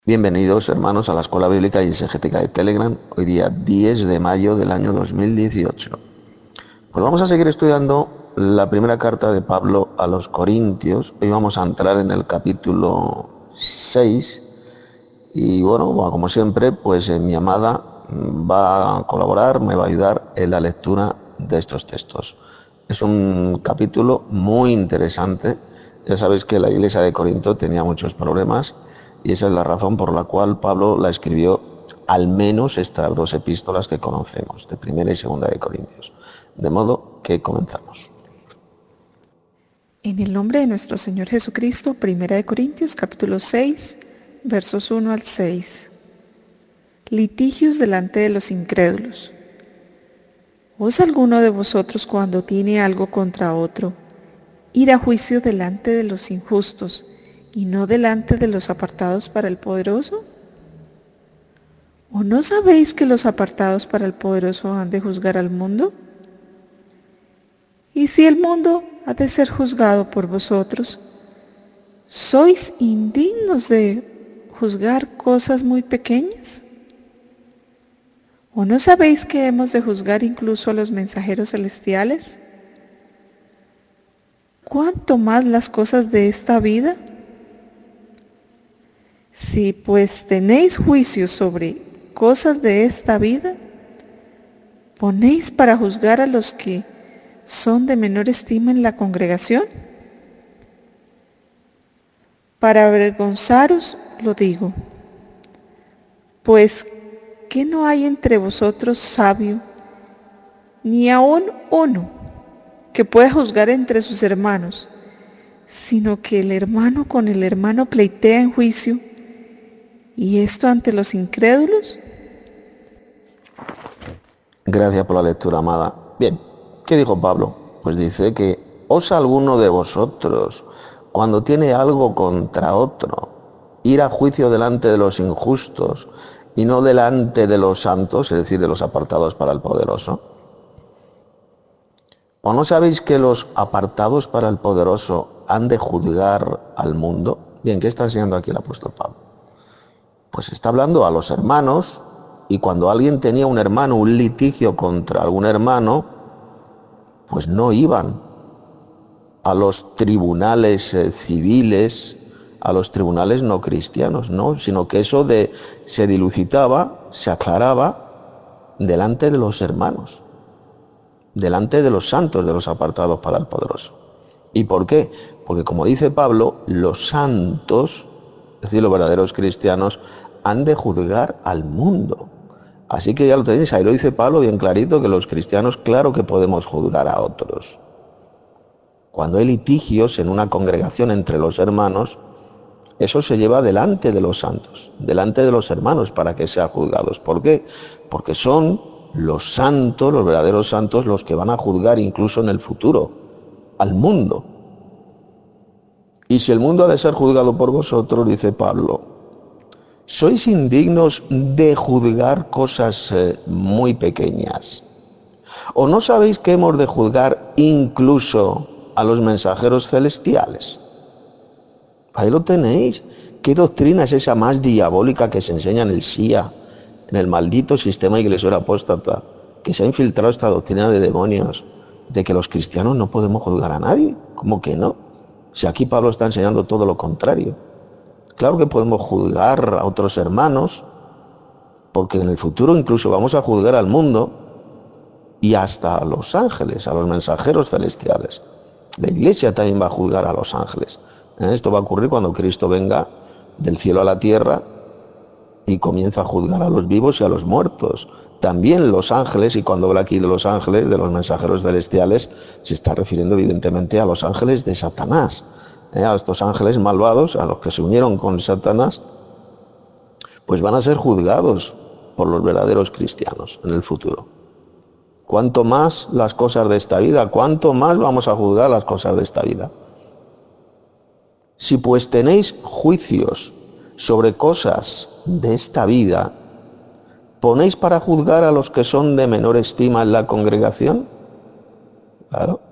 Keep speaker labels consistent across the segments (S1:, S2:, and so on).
S1: Bienvenidos, hermanos, a la Escuela Bíblica y Exegética de Telegram, hoy día 10 de mayo del año 2018. Pues vamos a seguir estudiando la primera carta de Pablo a los Corintios. Hoy vamos a entrar en el capítulo 6 y bueno, como siempre, pues mi amada va a colaborar, me va a ayudar en la lectura de estos textos. Es un capítulo muy interesante. Ya sabéis que la iglesia de Corinto tenía muchos problemas y esa es la razón por la cual Pablo la escribió al menos estas dos epístolas que conocemos, de primera y segunda de Corintios. De modo que comenzamos.
S2: En el nombre de nuestro Señor Jesucristo, Primera de Corintios, capítulo 6, versos 1 al 6. Litigios delante de los incrédulos. ¿Osa alguno de vosotros cuando tiene algo contra otro, ir a juicio delante de los injustos y no delante de los apartados para el poderoso? ¿O no sabéis que los apartados para el poderoso han de juzgar al mundo? Y si el mundo ha de ser juzgado por vosotros, ¿sois indignos de juzgar cosas muy pequeñas? ¿O no sabéis que hemos de juzgar incluso a los mensajeros celestiales? ¿Cuánto más las cosas de esta vida? Si pues tenéis juicio sobre cosas de esta vida, ¿ponéis para juzgar a los que son de menor estima en la congregación? Para avergonzaros lo digo, pues ¿qué no hay entre vosotros sabio, ni aun uno, que pueda juzgar entre sus hermanos, sino que el hermano con el hermano pleitea en juicio, y esto ante los incrédulos?
S1: Gracias por la lectura, amada. Bien, ¿qué dijo Pablo? Pues dice que ¿osa alguno de vosotros, cuando tiene algo contra otro, ir a juicio delante de los injustos y no delante de los santos, es decir, de los apartados para el poderoso? ¿O no sabéis que los apartados para el poderoso han de juzgar al mundo? Bien, ¿qué está enseñando aquí el apóstol Pablo? Pues está hablando a los hermanos, y cuando alguien tenía un hermano, un litigio contra algún hermano, pues no iban a los tribunales civiles, a los tribunales no cristianos, no, sino que eso se dilucidaba, se aclaraba delante de los hermanos, delante de los santos, de los apartados para el poderoso. ¿Y por qué? Porque como dice Pablo, los santos, es decir, los verdaderos cristianos, han de juzgar al mundo. Así que ya lo tenéis, ahí lo dice Pablo bien clarito, que los cristianos claro que podemos juzgar a otros. Cuando hay litigios en una congregación entre los hermanos, eso se lleva delante de los santos, delante de los hermanos para que sean juzgados. ¿Por qué? Porque son los santos, los verdaderos santos, los que van a juzgar incluso en el futuro al mundo. Y si el mundo ha de ser juzgado por vosotros, dice Pablo, ¿sois indignos de juzgar cosas muy pequeñas? ¿O no sabéis que hemos de juzgar incluso a los mensajeros celestiales? Ahí lo tenéis. ¿Qué doctrina es esa más diabólica que se enseña en el SIA, en el maldito sistema iglesioso apóstata, que se ha infiltrado esta doctrina de demonios, de que los cristianos no podemos juzgar a nadie? ¿Cómo que no? Si aquí Pablo está enseñando todo lo contrario. Claro que podemos juzgar a otros hermanos, porque en el futuro incluso vamos a juzgar al mundo y hasta a los ángeles, a los mensajeros celestiales. La iglesia también va a juzgar a los ángeles. Esto va a ocurrir cuando Cristo venga del cielo a la tierra y comienza a juzgar a los vivos y a los muertos. También los ángeles, y cuando habla aquí de los ángeles, de los mensajeros celestiales, se está refiriendo evidentemente a los ángeles de Satanás, a estos ángeles malvados, a los que se unieron con Satanás, pues van a ser juzgados por los verdaderos cristianos en el futuro. Cuanto más las cosas de esta vida, cuánto más vamos a juzgar las cosas de esta vida. Si pues tenéis juicios sobre cosas de esta vida, ¿ponéis para juzgar a los que son de menor estima en la congregación? Claro.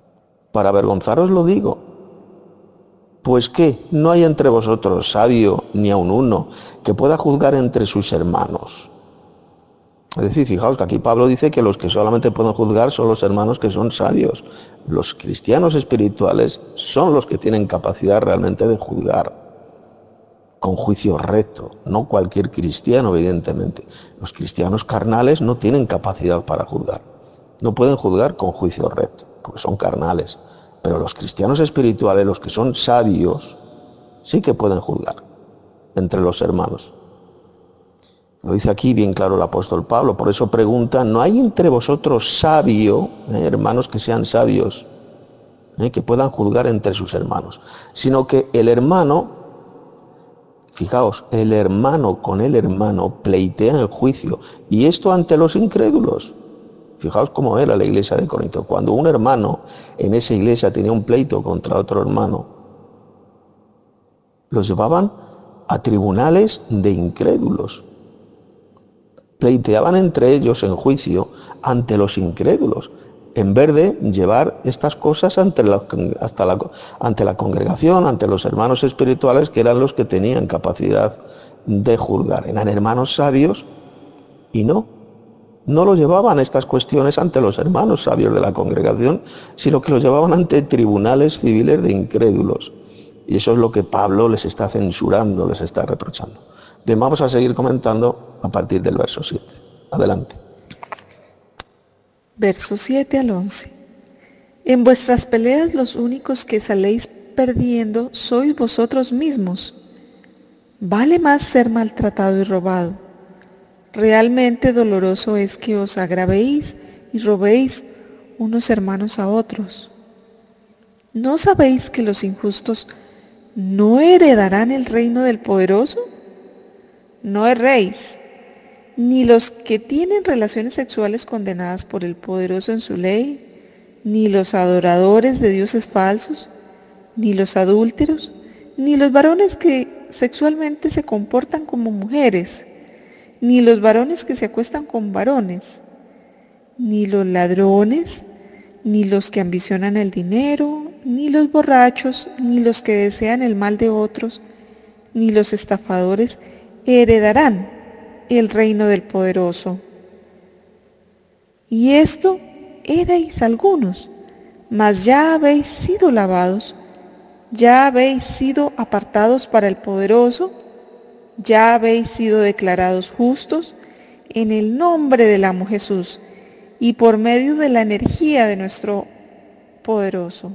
S1: Para avergonzaros lo digo. Pues ¿qué? ¿No hay entre vosotros sabio ni aun uno, que pueda juzgar entre sus hermanos. Es decir, fijaos que aquí Pablo dice que los que solamente pueden juzgar son los hermanos que son sabios. Los cristianos espirituales son los que tienen capacidad realmente de juzgar con juicio recto, no cualquier cristiano, evidentemente. Los cristianos carnales no tienen capacidad para juzgar, no pueden juzgar con juicio recto, porque son carnales. Pero los cristianos espirituales, los que son sabios, sí que pueden juzgar entre los hermanos. Lo dice aquí bien claro el apóstol Pablo, por eso pregunta, ¿no hay entre vosotros sabio, hermanos que sean sabios, que puedan juzgar entre sus hermanos? Sino que el hermano, fijaos, el hermano con el hermano pleitea el juicio, y esto ante los incrédulos. Fijaos cómo era la iglesia de Corinto. Cuando un hermano en esa iglesia tenía un pleito contra otro hermano, los llevaban a tribunales de incrédulos. Pleiteaban entre ellos en juicio ante los incrédulos, en vez de llevar estas cosas ante la congregación, ante los hermanos espirituales, que eran los que tenían capacidad de juzgar. Eran hermanos sabios y no lo llevaban estas cuestiones ante los hermanos sabios de la congregación, sino que lo llevaban ante tribunales civiles de incrédulos. Y eso es lo que Pablo les está censurando, les está reprochando. Bien, vamos a seguir comentando a partir del verso 7. Adelante.
S2: Verso 7 al 11. En vuestras peleas los únicos que saléis perdiendo sois vosotros mismos. Vale más ser maltratado y robado. Realmente doloroso es que os agravéis y robéis unos hermanos a otros. ¿No sabéis que los injustos no heredarán el reino del poderoso? No erréis, ni los que tienen relaciones sexuales condenadas por el poderoso en su ley, ni los adoradores de dioses falsos, ni los adúlteros, ni los varones que sexualmente se comportan como mujeres, ni los varones que se acuestan con varones, ni los ladrones, ni los que ambicionan el dinero, ni los borrachos, ni los que desean el mal de otros, ni los estafadores heredarán el reino del poderoso. Y esto erais algunos, mas ya habéis sido lavados, ya habéis sido apartados para el poderoso, ya habéis sido declarados justos en el nombre del amo Jesús y por medio de la energía de nuestro poderoso.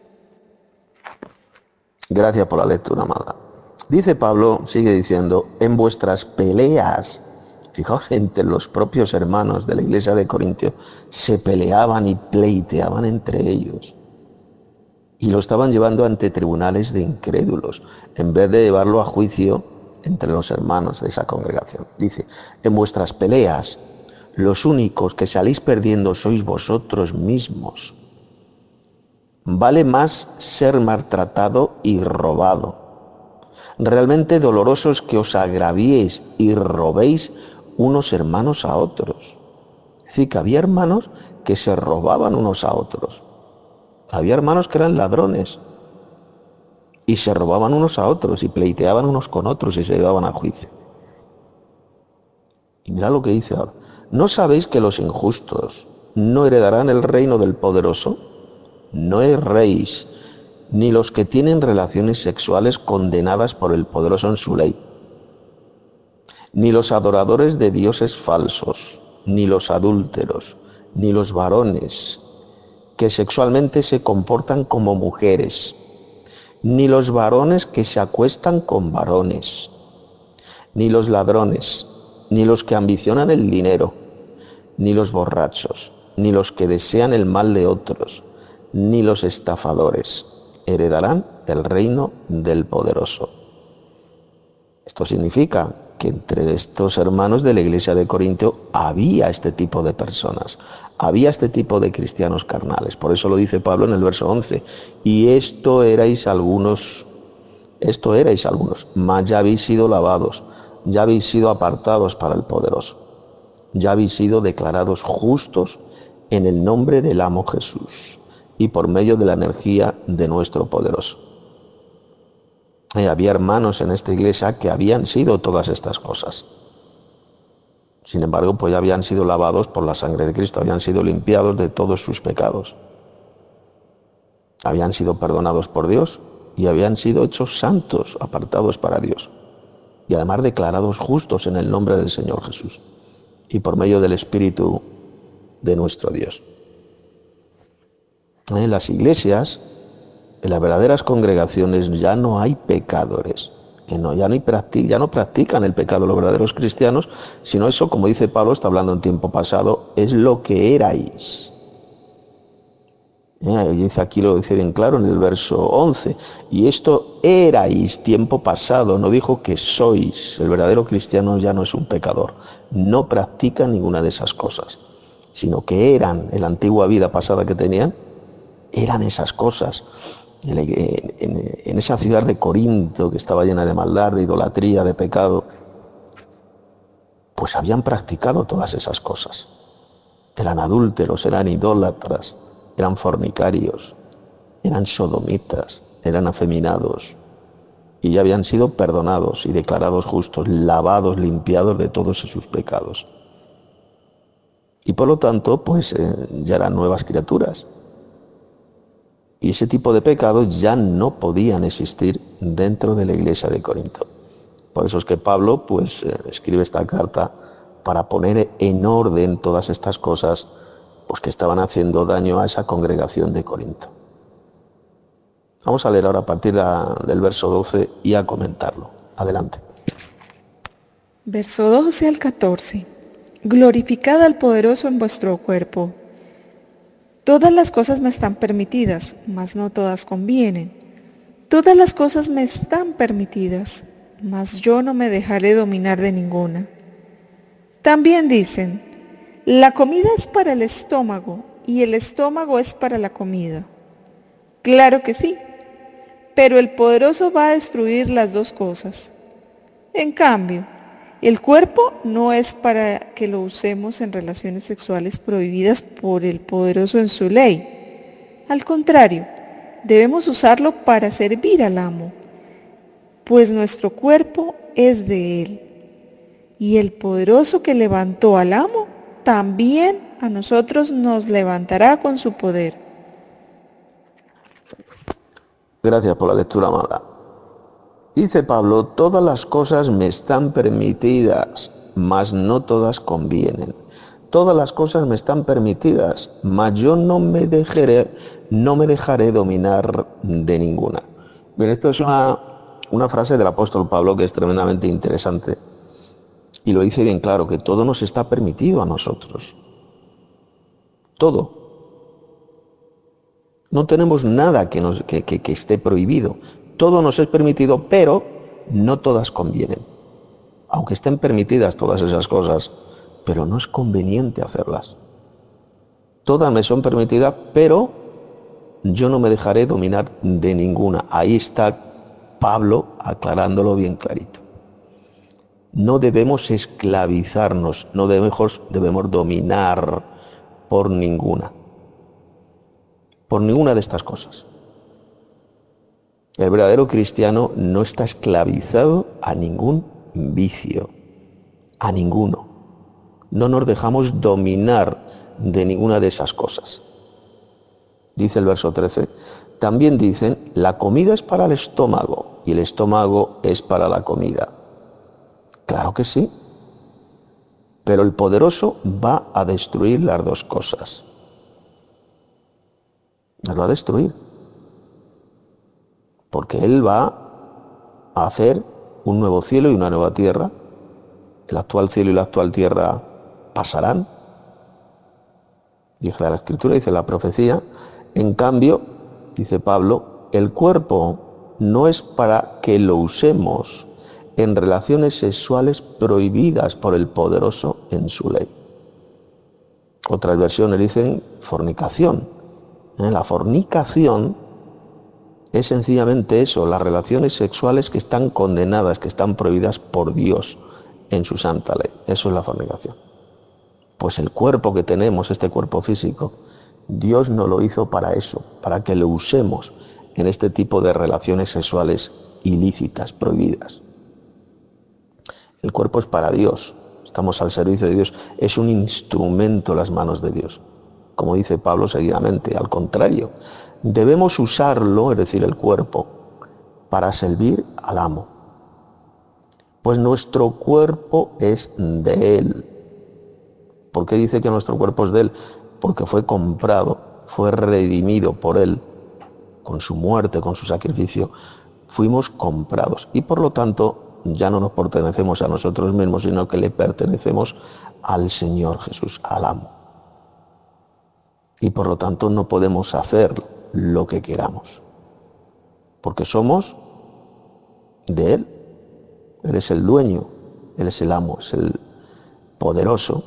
S1: Gracias por la lectura, amada. Dice Pablo, sigue diciendo, en vuestras peleas, fijaos, entre los propios hermanos de la iglesia de Corintio, se peleaban y pleiteaban entre ellos. Y lo estaban llevando ante tribunales de incrédulos, en vez de llevarlo a juicio entre los hermanos de esa congregación. Dice, en vuestras peleas, los únicos que salís perdiendo sois vosotros mismos. Vale más ser maltratado y robado. Realmente doloroso es que os agraviéis y robéis unos hermanos a otros. Es decir, que había hermanos que se robaban unos a otros. Había hermanos que eran ladrones y se robaban unos a otros y pleiteaban unos con otros y se llevaban a juicio. Y mirad lo que dice ahora. ¿No sabéis que los injustos no heredarán el reino del poderoso? No erréis, ni los que tienen relaciones sexuales condenadas por el poderoso en su ley, ni los adoradores de dioses falsos, ni los adúlteros, ni los varones que sexualmente se comportan como mujeres, ni los varones que se acuestan con varones, ni los ladrones, ni los que ambicionan el dinero, ni los borrachos, ni los que desean el mal de otros, ni los estafadores heredarán el reino del poderoso. Esto significa que entre estos hermanos de la iglesia de Corinto había este tipo de personas, había este tipo de cristianos carnales. Por eso lo dice Pablo en el verso 11, y esto erais algunos, mas ya habéis sido lavados, ya habéis sido apartados para el poderoso, ya habéis sido declarados justos en el nombre del amo Jesús y por medio de la energía de nuestro poderoso. Había hermanos en esta iglesia que habían sido todas estas cosas. Sin embargo, pues ya habían sido lavados por la sangre de Cristo, habían sido limpiados de todos sus pecados. Habían sido perdonados por Dios y habían sido hechos santos, apartados para Dios. Y además declarados justos en el nombre del Señor Jesús y por medio del Espíritu de nuestro Dios. En las iglesias, en las verdaderas congregaciones, ya no hay pecadores. Ya no practican el pecado los verdaderos cristianos, sino eso, como dice Pablo, está hablando en tiempo pasado, es lo que erais. Dice aquí, lo dice bien claro en el verso 11, y esto erais tiempo pasado, no dijo que sois. El verdadero cristiano ya no es un pecador, no practica ninguna de esas cosas, sino que eran, en la antigua vida pasada que tenían, eran esas cosas. En esa ciudad de Corinto, que estaba llena de maldad, de idolatría, de pecado, pues habían practicado todas esas cosas. Eran adúlteros, eran idólatras, eran fornicarios, eran sodomitas, eran afeminados, y ya habían sido perdonados y declarados justos, lavados, limpiados de todos sus pecados. Y por lo tanto, pues ya eran nuevas criaturas. Y ese tipo de pecados ya no podían existir dentro de la iglesia de Corinto. Por eso es que Pablo pues escribe esta carta para poner en orden todas estas cosas pues, que estaban haciendo daño a esa congregación de Corinto. Vamos a leer ahora a partir del verso 12 y a comentarlo. Adelante.
S2: Verso 12 al 14. Glorificad al poderoso en vuestro cuerpo. Todas las cosas me están permitidas, mas no todas convienen. Todas las cosas me están permitidas, mas yo no me dejaré dominar de ninguna. También dicen, la comida es para el estómago y el estómago es para la comida. Claro que sí, pero el poderoso va a destruir las dos cosas. En cambio, el cuerpo no es para que lo usemos en relaciones sexuales prohibidas por el poderoso en su ley. Al contrario, debemos usarlo para servir al amo, pues nuestro cuerpo es de él. Y el poderoso que levantó al amo, también a nosotros nos levantará con su poder.
S1: Gracias por la lectura, amada. Dice Pablo, todas las cosas me están permitidas, mas no todas convienen. Todas las cosas me están permitidas, mas yo no me dejaré dominar de ninguna. Bien, esto es una frase del apóstol Pablo que es tremendamente interesante. Y lo dice bien claro, que todo nos está permitido a nosotros. Todo. No tenemos nada que esté prohibido. Todo nos es permitido, pero no todas convienen. Aunque estén permitidas todas esas cosas, pero no es conveniente hacerlas. Todas me son permitidas, pero yo no me dejaré dominar de ninguna. Ahí está Pablo aclarándolo bien clarito. No debemos esclavizarnos, no debemos dominar por ninguna de estas cosas. El verdadero cristiano no está esclavizado a ningún vicio, a ninguno. No nos dejamos dominar de ninguna de esas cosas. Dice el verso 13, también dicen, la comida es para el estómago y el estómago es para la comida. Claro que sí, pero el poderoso va a destruir las dos cosas. Las va a destruir. Porque Él va a hacer un nuevo cielo y una nueva tierra. El actual cielo y la actual tierra pasarán. Dice la Escritura, dice la profecía. En cambio, dice Pablo, el cuerpo no es para que lo usemos en relaciones sexuales prohibidas por el poderoso en su ley. Otras versiones dicen fornicación. La fornicación es sencillamente eso, las relaciones sexuales que están condenadas, que están prohibidas por Dios en su santa ley. Eso es la fornicación. Pues el cuerpo que tenemos, este cuerpo físico, Dios no lo hizo para eso, para que lo usemos en este tipo de relaciones sexuales ilícitas, prohibidas. El cuerpo es para Dios, estamos al servicio de Dios, es un instrumento en las manos de Dios. Como dice Pablo seguidamente, al contrario, debemos usarlo, es decir, el cuerpo, para servir al amo. Pues nuestro cuerpo es de Él. ¿Por qué dice que nuestro cuerpo es de Él? Porque fue comprado, fue redimido por Él, con su muerte, con su sacrificio, fuimos comprados. Y por lo tanto, ya no nos pertenecemos a nosotros mismos, sino que le pertenecemos al Señor Jesús, al amo. Y por lo tanto no podemos hacer lo que queramos, porque somos de Él. Él es el dueño, Él es el amo, es el poderoso,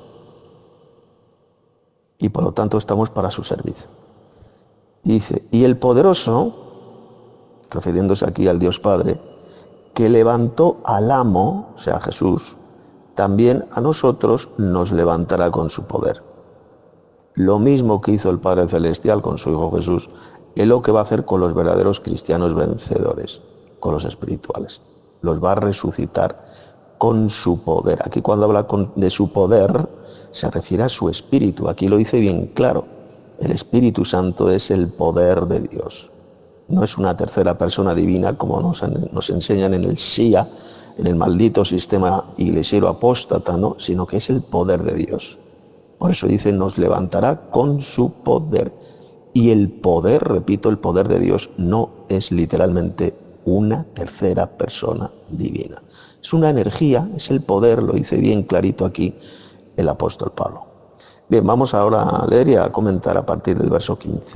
S1: y por lo tanto estamos para su servicio. Dice, y el poderoso, refiriéndose aquí al Dios Padre, que levantó al amo, o sea, Jesús, también a nosotros nos levantará con su poder. Lo mismo que hizo el Padre Celestial con su Hijo Jesús, es lo que va a hacer con los verdaderos cristianos vencedores, con los espirituales. Los va a resucitar con su poder. Aquí cuando habla de su poder, se refiere a su espíritu. Aquí lo dice bien claro. El Espíritu Santo es el poder de Dios. No es una tercera persona divina como nos enseñan en el SIA, en el maldito sistema iglesiero apóstata, ¿no? Sino que es el poder de Dios. Por eso dice, nos levantará con su poder. Y el poder, repito, el poder de Dios no es literalmente una tercera persona divina. Es una energía, es el poder, lo dice bien clarito aquí el apóstol Pablo. Bien, vamos ahora a leer y a comentar a partir del verso 15.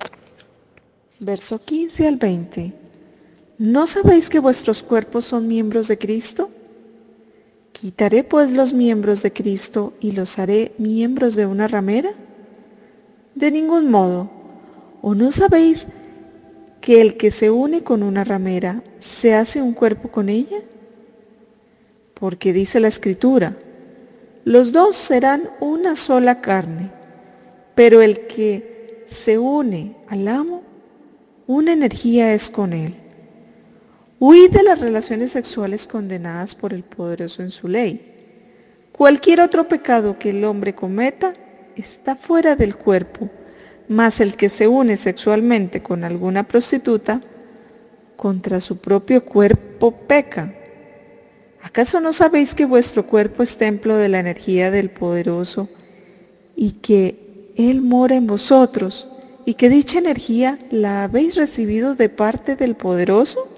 S2: Verso 15 al 20. ¿No sabéis que vuestros cuerpos son miembros de Cristo? ¿Quitaré pues los miembros de Cristo y los haré miembros de una ramera? De ningún modo. ¿O no sabéis que el que se une con una ramera se hace un cuerpo con ella? Porque dice la Escritura, los dos serán una sola carne, pero el que se une al amo, una energía es con él. Huid de las relaciones sexuales condenadas por el poderoso en su ley. Cualquier otro pecado que el hombre cometa está fuera del cuerpo, mas el que se une sexualmente con alguna prostituta, contra su propio cuerpo peca. ¿Acaso no sabéis que vuestro cuerpo es templo de la energía del poderoso y que Él mora en vosotros y que dicha energía la habéis recibido de parte del poderoso?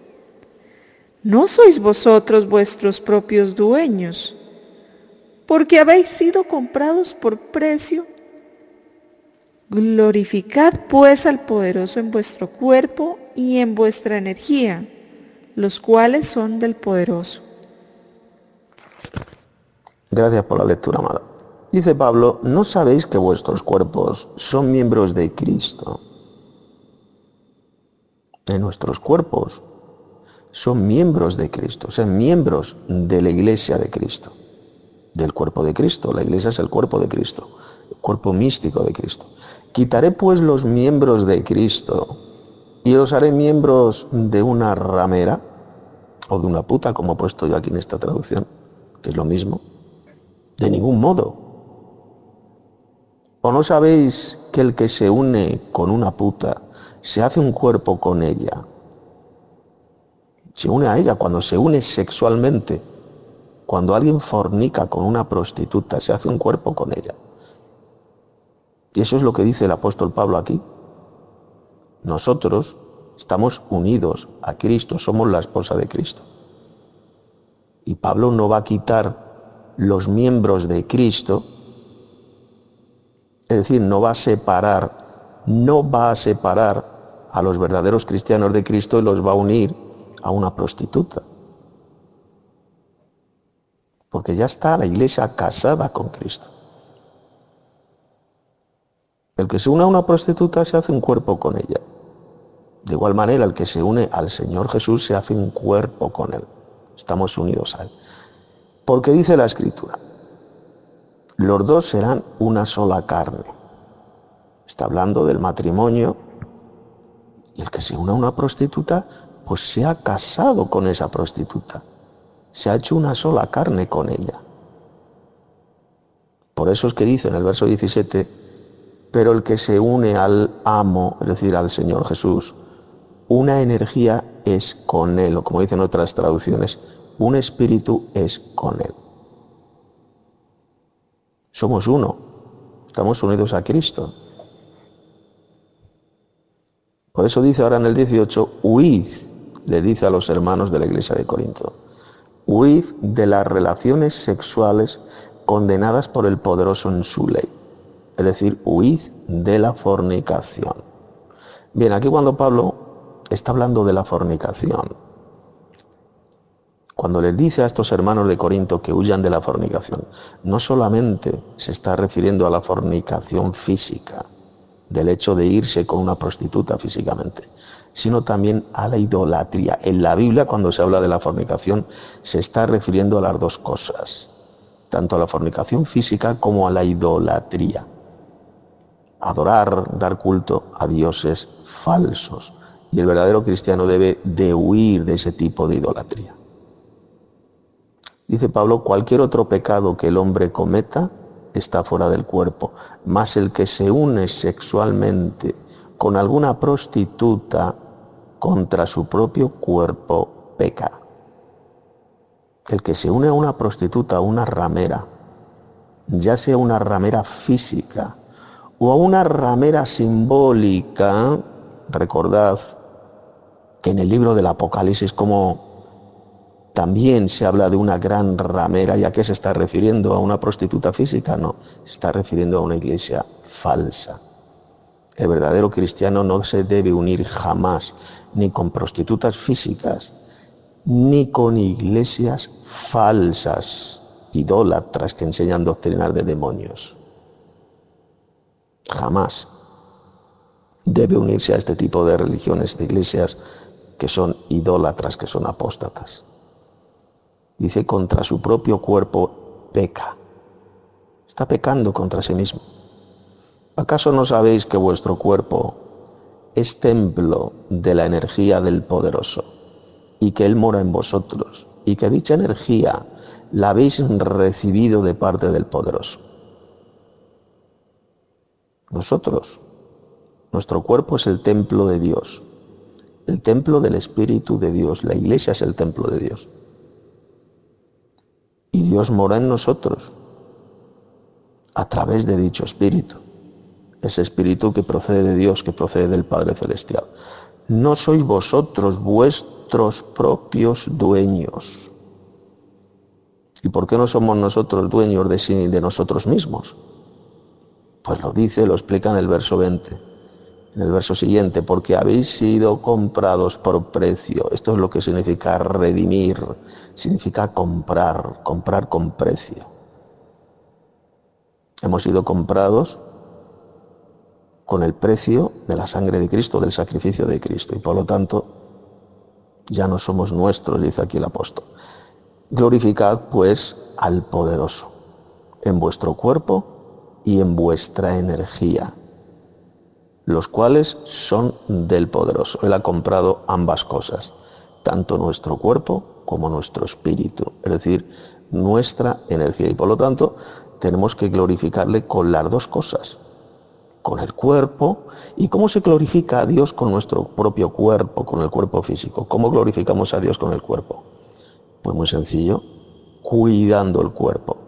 S2: ¿No sois vosotros vuestros propios dueños? Porque habéis sido comprados por precio. Glorificad pues al poderoso en vuestro cuerpo y en vuestra energía, los cuales son del poderoso.
S1: Gracias por la lectura, amada. Dice Pablo, ¿no sabéis que vuestros cuerpos son miembros de Cristo? En nuestros cuerpos son miembros de Cristo, son miembros de la iglesia de Cristo, del cuerpo de Cristo. La iglesia es el cuerpo de Cristo, el cuerpo místico de Cristo. Quitaré pues los miembros de Cristo y los haré miembros de una ramera o de una puta, como he puesto yo aquí en esta traducción, que es lo mismo. De ningún modo. ¿O no sabéis que el que se une con una puta se hace un cuerpo con ella? Se une a ella cuando se une sexualmente. Cuando alguien fornica con una prostituta, se hace un cuerpo con ella. Y eso es lo que dice el apóstol Pablo aquí. Nosotros estamos unidos a Cristo, somos la esposa de Cristo. Y Pablo no va a quitar los miembros de Cristo, es decir, no va a separar a los verdaderos cristianos de Cristo y los va a unir a una prostituta. Porque ya está la iglesia casada con Cristo. El que se une a una prostituta se hace un cuerpo con ella. De igual manera, el que se une al Señor Jesús se hace un cuerpo con Él. Estamos unidos a Él. Porque dice la Escritura, los dos serán una sola carne. Está hablando del matrimonio. Y el que se une a una prostituta, pues se ha casado con esa prostituta, se ha hecho una sola carne con ella. Por eso es que dice en el verso 17, pero el que se une al amo, es decir, al Señor Jesús, una energía es con Él, o como dicen otras traducciones, un espíritu es con Él. Somos uno, estamos unidos a Cristo. Por eso dice ahora en el 18, huid, le dice a los hermanos de la iglesia de Corinto, huid de las relaciones sexuales condenadas por el poderoso en su ley. Es decir, huid de la fornicación. Bien, aquí cuando Pablo está hablando de la fornicación, cuando les dice a estos hermanos de Corinto que huyan de la fornicación, no solamente se está refiriendo a la fornicación física, del hecho de irse con una prostituta físicamente, sino también a la idolatría. En la Biblia, cuando se habla de la fornicación, se está refiriendo a las dos cosas, tanto a la fornicación física como a la idolatría. Adorar, dar culto a dioses falsos. Y el verdadero cristiano debe de huir de ese tipo de idolatría. Dice Pablo, cualquier otro pecado que el hombre cometa está fuera del cuerpo, mas el que se une sexualmente con alguna prostituta contra su propio cuerpo peca. El que se une a una prostituta, a una ramera, ya sea una ramera física o a una ramera simbólica, recordad que en el libro del Apocalipsis como también se habla de una gran ramera. ¿Y a qué se está refiriendo? ¿A una prostituta física? No, se está refiriendo a una iglesia falsa. El verdadero cristiano no se debe unir jamás ni con prostitutas físicas, ni con iglesias falsas, idólatras que enseñan doctrinas de demonios. Jamás debe unirse a este tipo de religiones, de iglesias que son idólatras, que son apóstatas. Dice, contra su propio cuerpo peca. Está pecando contra sí mismo. ¿Acaso no sabéis que vuestro cuerpo es templo de la energía del Poderoso y que Él mora en vosotros y que dicha energía la habéis recibido de parte del Poderoso? Nosotros, nuestro cuerpo es el templo de Dios, el templo del Espíritu de Dios. La iglesia es el templo de Dios. Y Dios mora en nosotros a través de dicho Espíritu. Ese Espíritu que procede de Dios, que procede del Padre Celestial. No sois vosotros vuestros propios dueños. ¿Y por qué no somos nosotros dueños de nosotros mismos? Pues lo explica en el verso 20. En el verso siguiente, porque habéis sido comprados por precio. Esto es lo que significa redimir, significa comprar con precio. Hemos sido comprados con el precio de la sangre de Cristo, del sacrificio de Cristo, y por lo tanto ya no somos nuestros, dice aquí el apóstol. Glorificad pues al Poderoso en vuestro cuerpo y en vuestra energía, los cuales son del Poderoso. Él ha comprado ambas cosas, tanto nuestro cuerpo como nuestro espíritu, es decir, nuestra energía. Y por lo tanto, tenemos que glorificarle con las dos cosas, con el cuerpo. ¿Y cómo se glorifica a Dios con nuestro propio cuerpo, con el cuerpo físico? ¿Cómo glorificamos a Dios con el cuerpo? Pues muy sencillo, cuidando el cuerpo,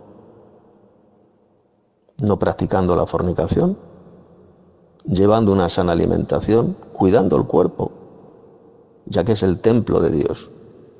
S1: no practicando la fornicación, llevando una sana alimentación, cuidando el cuerpo, ya que es el templo de Dios.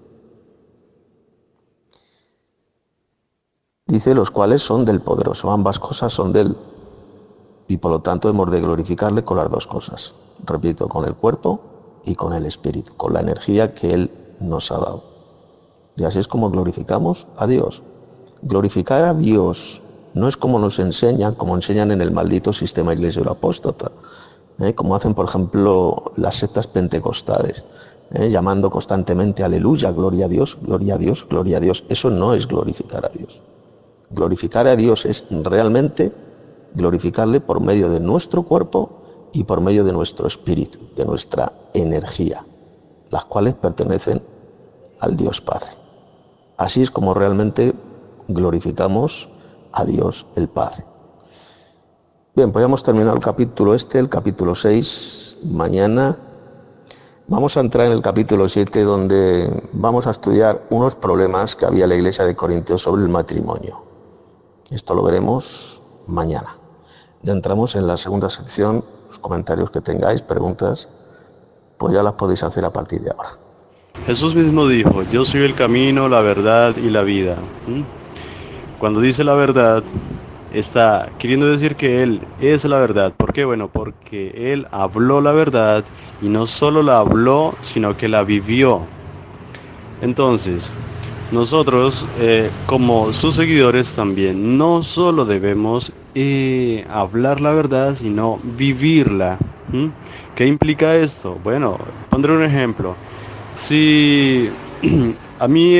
S1: Dice, los cuales son del Poderoso, ambas cosas son de Él, y por lo tanto hemos de glorificarle con las dos cosas. Repito, con el cuerpo y con el espíritu, con la energía que Él nos ha dado. Y así es como glorificamos a Dios. Glorificar a Dios no es como nos enseñan, como enseñan en el maldito sistema iglesia apóstata, como hacen, por ejemplo, las sectas pentecostales, llamando constantemente aleluya, gloria a Dios, gloria a Dios, gloria a Dios. Eso no es glorificar a Dios. Glorificar a Dios es realmente glorificarle por medio de nuestro cuerpo y por medio de nuestro espíritu, de nuestra energía. las cuales pertenecen al Dios Padre. Así es como realmente glorificamos a Dios el Padre. Bien, pues ya hemos terminado el capítulo 6. Mañana vamos a entrar en el capítulo 7, donde vamos a estudiar unos problemas que había en la iglesia de Corintios sobre el matrimonio. Esto lo veremos mañana. Ya entramos en la segunda sección. Los comentarios que tengáis, preguntas, pues ya las podéis hacer a partir de ahora.
S3: Jesús mismo dijo, yo soy el camino, la verdad y la vida. Cuando dice la verdad, está queriendo decir que Él es la verdad. ¿Por qué? Bueno, porque Él habló la verdad y no solo la habló, sino que la vivió. Entonces, nosotros como sus seguidores también no solo debemos hablar la verdad, sino vivirla. ¿Qué implica esto? Bueno, pondré un ejemplo. Si a mí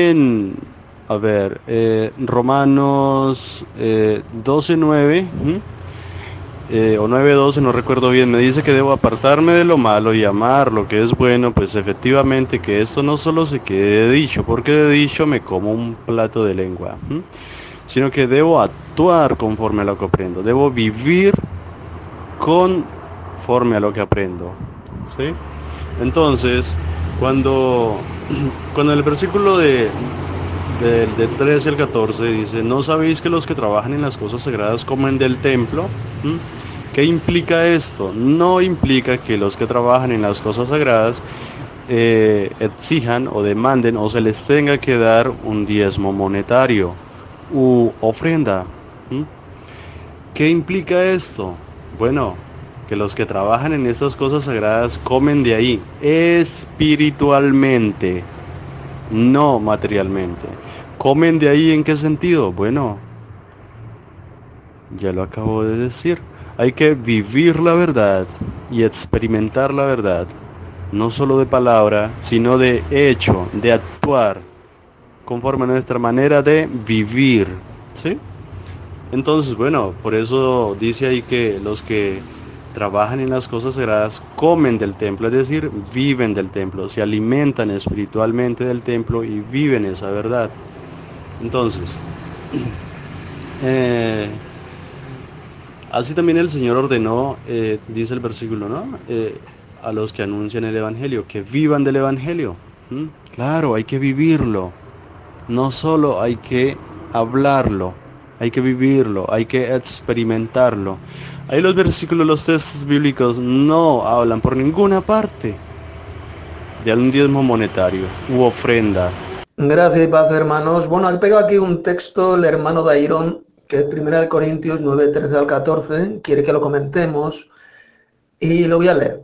S3: Romanos 12:9 o 9:12, no recuerdo bien, me dice que debo apartarme de lo malo y amar lo que es bueno, pues efectivamente que esto no solo se quede de dicho, porque de dicho me como un plato de lengua, sino que debo actuar conforme a lo que aprendo, debo vivir conforme a lo que aprendo, ¿sí? Entonces, cuando el versículo del 13 al 14 dice, ¿no sabéis que los que trabajan en las cosas sagradas comen del templo? ¿Qué implica esto? No implica que los que trabajan en las cosas sagradas exijan o demanden o se les tenga que dar un diezmo monetario u ofrenda. ¿Qué implica esto? Bueno, que los que trabajan en estas cosas sagradas comen de ahí espiritualmente, no materialmente. ¿Comen de ahí en qué sentido? Bueno, ya lo acabo de decir. Hay que vivir la verdad y experimentar la verdad, no solo de palabra, sino de hecho, de actuar, conforme a nuestra manera de vivir, ¿sí? Entonces, bueno, por eso dice ahí que los que trabajan en las cosas sagradas comen del templo, es decir, viven del templo, se alimentan espiritualmente del templo y viven esa verdad. Entonces, así también el Señor ordenó, dice el versículo, ¿no? A los que anuncian el Evangelio, que vivan del Evangelio. Claro, hay que vivirlo, no solo hay que hablarlo, hay que vivirlo, hay que experimentarlo. Ahí los versículos, los textos bíblicos no hablan por ninguna parte de algún diezmo monetario u ofrenda.
S4: Gracias y paz, hermanos. Bueno, he pegado aquí un texto, el hermano Dairon, que es 1 Corintios 9, 13 al 14, quiere que lo comentemos y lo voy a leer.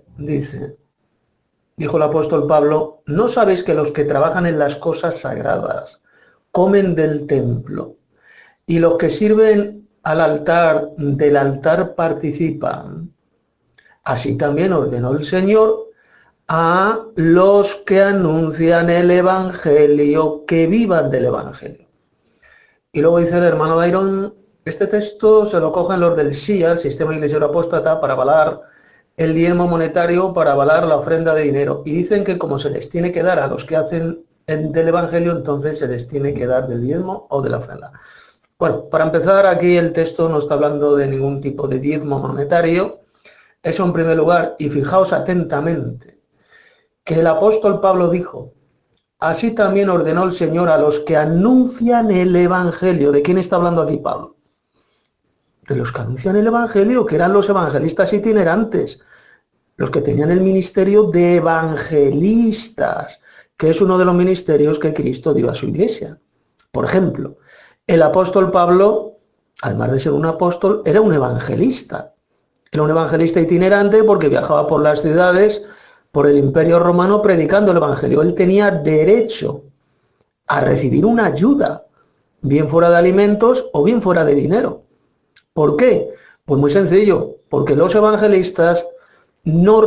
S4: Dijo el apóstol Pablo, ¿no sabéis que los que trabajan en las cosas sagradas comen del templo y los que sirven del altar participan? Así también ordenó el Señor a los que anuncian el Evangelio, que vivan del Evangelio. Y luego dice el hermano Dairon, este texto se lo cogen los del SIA, el Sistema Iglesiero Apóstata, para avalar el diezmo monetario, para avalar la ofrenda de dinero. Y dicen que como se les tiene que dar a los que hacen del Evangelio, entonces se les tiene que dar del diezmo o de la ofrenda. Bueno, para empezar, aquí el texto no está hablando de ningún tipo de diezmo monetario. Eso en primer lugar, y fijaos atentamente, que el apóstol Pablo dijo, así también ordenó el Señor a los que anuncian el Evangelio. ¿De quién está hablando aquí Pablo? De los que anuncian el Evangelio, que eran los evangelistas itinerantes, los que tenían el ministerio de evangelistas, que es uno de los ministerios que Cristo dio a su iglesia. Por ejemplo, el apóstol Pablo, además de ser un apóstol, era un evangelista. Era un evangelista itinerante porque viajaba por las ciudades, por el Imperio Romano, predicando el Evangelio. Él tenía derecho a recibir una ayuda, bien fuera de alimentos o bien fuera de dinero. ¿Por qué? Pues muy sencillo, porque los evangelistas no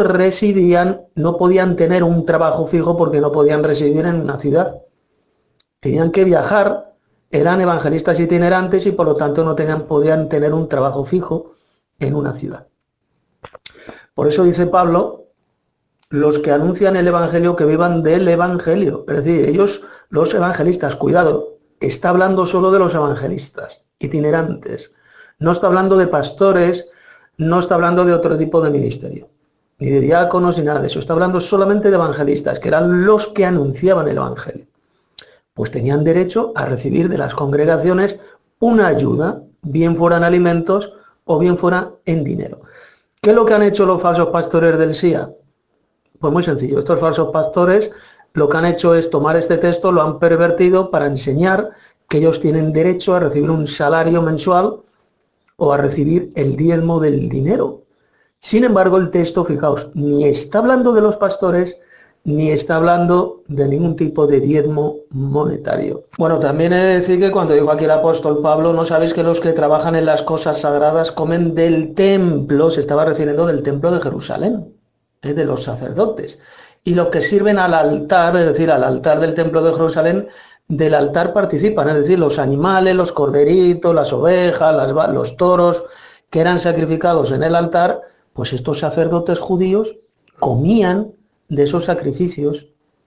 S4: podían tener un trabajo fijo porque no podían residir en una ciudad. Tenían que viajar, eran evangelistas itinerantes y por lo tanto no podían tener un trabajo fijo en una ciudad. Por eso dice Pablo los que anuncian el Evangelio que vivan del Evangelio. Es decir, ellos, los evangelistas, cuidado, está hablando solo de los evangelistas itinerantes. No está hablando de pastores, no está hablando de otro tipo de ministerio, ni de diáconos, ni nada de eso. Está hablando solamente de evangelistas, que eran los que anunciaban el Evangelio. Pues tenían derecho a recibir de las congregaciones una ayuda, bien fueran alimentos o bien fuera en dinero. ¿Qué es lo que han hecho los falsos pastores del SIA? Pues muy sencillo, estos falsos pastores lo que han hecho es tomar este texto, lo han pervertido para enseñar que ellos tienen derecho a recibir un salario mensual o a recibir el diezmo del dinero. Sin embargo, el texto, fijaos, ni está hablando de los pastores, ni está hablando de ningún tipo de diezmo monetario. Bueno, también he de decir que cuando dijo aquí el apóstol Pablo, no sabéis que los que trabajan en las cosas sagradas comen del templo, se estaba refiriendo del templo de Jerusalén, de los sacerdotes. Y los que sirven al altar, es decir, al altar del templo de Jerusalén, del altar participan, es decir, los animales, los corderitos, las ovejas, los toros que eran sacrificados en el altar, pues estos sacerdotes judíos comían de esos sacrificios,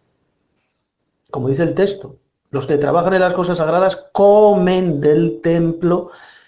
S4: como dice el texto. Los que trabajan en las cosas sagradas comen del templo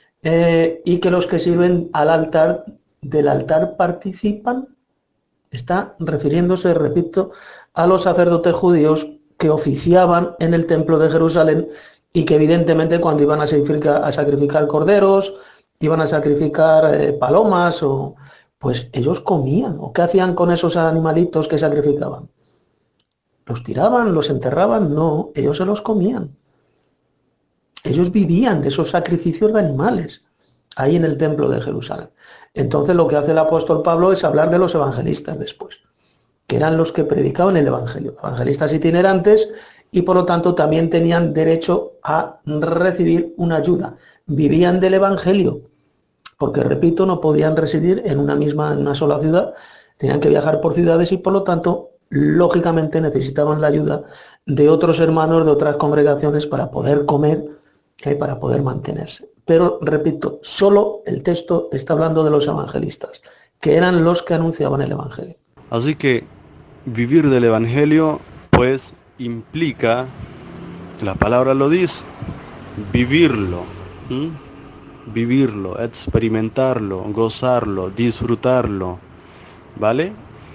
S4: y que los que sirven al altar, del altar participan. Está refiriéndose, repito, a los sacerdotes judíos que oficiaban en el templo de Jerusalén y que evidentemente cuando iban a sacrificar corderos, iban a sacrificar palomas, pues ellos comían. ¿O qué hacían con esos animalitos que sacrificaban? ¿Los tiraban, los enterraban? No, ellos se los comían. Ellos vivían de esos sacrificios de animales ahí en el templo de Jerusalén. Entonces lo que hace el apóstol Pablo es hablar de los evangelistas después, que eran los que predicaban el evangelio, evangelistas itinerantes, y por lo tanto también tenían derecho a recibir una ayuda. Vivían del evangelio, porque repito, no podían residir en una sola ciudad, tenían que viajar por ciudades y por lo tanto, lógicamente necesitaban la ayuda de otros hermanos de otras congregaciones para poder comer, para poder mantenerse. Pero, repito, solo el texto está hablando de los evangelistas, que eran los que anunciaban el Evangelio.
S3: Así que vivir del Evangelio, pues, implica, la palabra lo dice, vivirlo, vivirlo, experimentarlo, gozarlo, disfrutarlo, ¿vale?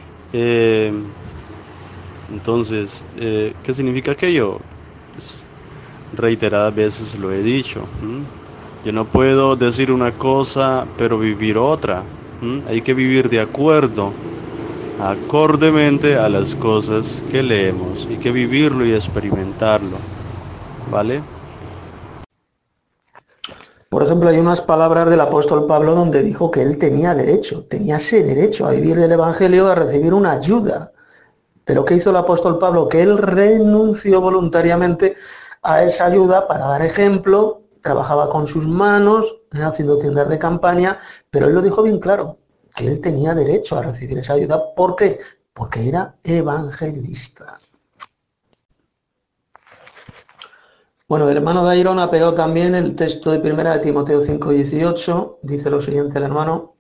S3: Entonces, ¿qué significa aquello? Pues, reiteradas veces lo he dicho. Yo no puedo decir una cosa pero vivir otra. Hay que vivir de acuerdo, acordemente a las cosas que leemos. Hay que vivirlo y experimentarlo, ¿vale?
S4: Por ejemplo, hay unas palabras del apóstol Pablo donde dijo que él tenía ese derecho a vivir del Evangelio, a recibir una ayuda. Pero ¿qué hizo el apóstol Pablo? Que él renunció voluntariamente a esa ayuda para dar ejemplo. Trabajaba con sus manos, haciendo tiendas de campaña, pero él lo dijo bien claro, que él tenía derecho a recibir esa ayuda. ¿Por qué? Porque era evangelista. Bueno, el hermano Dairon ha pegado también el texto de 1 de Timoteo 5:18, dice lo siguiente el hermano.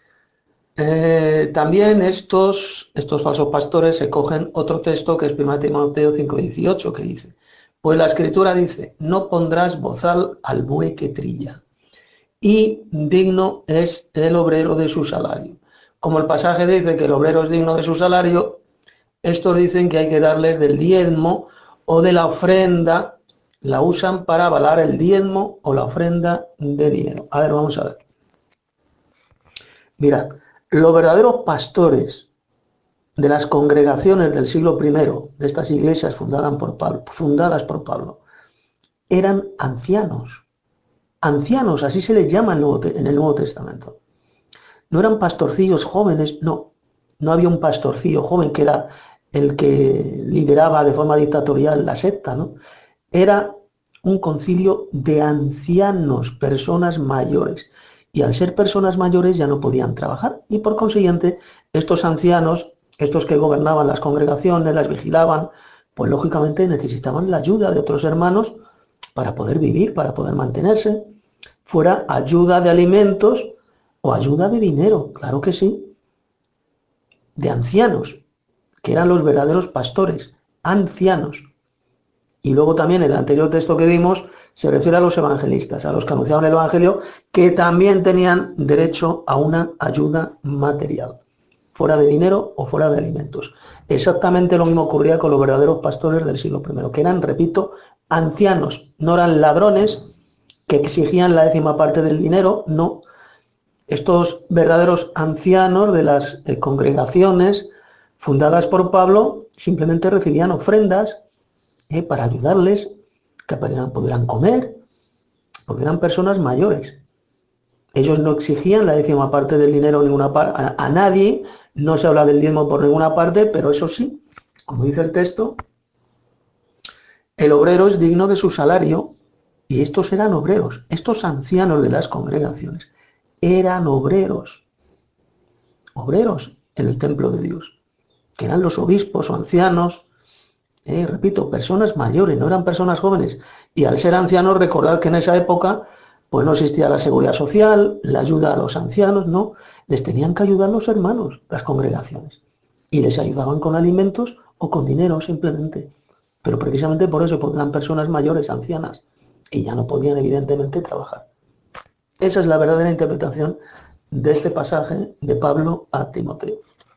S4: También estos falsos pastores se cogen otro texto que es 1 de Timoteo 5:18, que dice: pues la Escritura dice, no pondrás bozal al buey que trilla, y digno es el obrero de su salario. Como el pasaje dice que el obrero es digno de su salario, estos dicen que hay que darles del diezmo o de la ofrenda, la usan para avalar el diezmo o la ofrenda de dinero. A ver, vamos a ver. Mirad, los verdaderos pastores de las congregaciones del siglo I, de estas iglesias fundadas por Pablo, eran ancianos. Ancianos, así se les llama en el Nuevo Testamento. No eran pastorcillos jóvenes, no había un pastorcillo joven que era el que lideraba de forma dictatorial la secta, ¿no? Era un concilio de ancianos, personas mayores. Y al ser personas mayores ya no podían trabajar. Y por consiguiente, estos ancianos, estos que gobernaban las congregaciones, las vigilaban, pues lógicamente necesitaban la ayuda de otros hermanos para poder vivir, para poder mantenerse. Fuera ayuda de alimentos o ayuda de dinero, claro que sí, de ancianos. que eran los verdaderos pastores, ancianos. Y luego también el anterior texto que vimos se refiere a los evangelistas, a los que anunciaban el evangelio, que también tenían derecho a una ayuda material, fuera de dinero o fuera de alimentos. Exactamente lo mismo ocurría con los verdaderos pastores del siglo I, que eran, repito, ancianos, no eran ladrones que exigían la 10ª parte del dinero, no. Estos verdaderos ancianos de las congregaciones fundadas por Pablo simplemente recibían ofrendas para ayudarles, que pudieran comer, porque eran personas mayores. Ellos no exigían la 10ª parte del dinero a nadie, no se habla del diezmo por ninguna parte, pero eso sí, como dice el texto, el obrero es digno de su salario, y estos eran obreros, estos ancianos de las congregaciones eran obreros en el templo de Dios, que eran los obispos o ancianos, repito, personas mayores, no eran personas jóvenes, y al ser ancianos, recordad que en esa época pues no existía la seguridad social, la ayuda a los ancianos, no, les tenían que ayudar los hermanos, las congregaciones, y les ayudaban con alimentos o con dinero simplemente, pero precisamente por eso, porque eran personas mayores, ancianas, y ya no podían evidentemente trabajar. Esa es la verdadera interpretación de este pasaje de Pablo a Timoteo.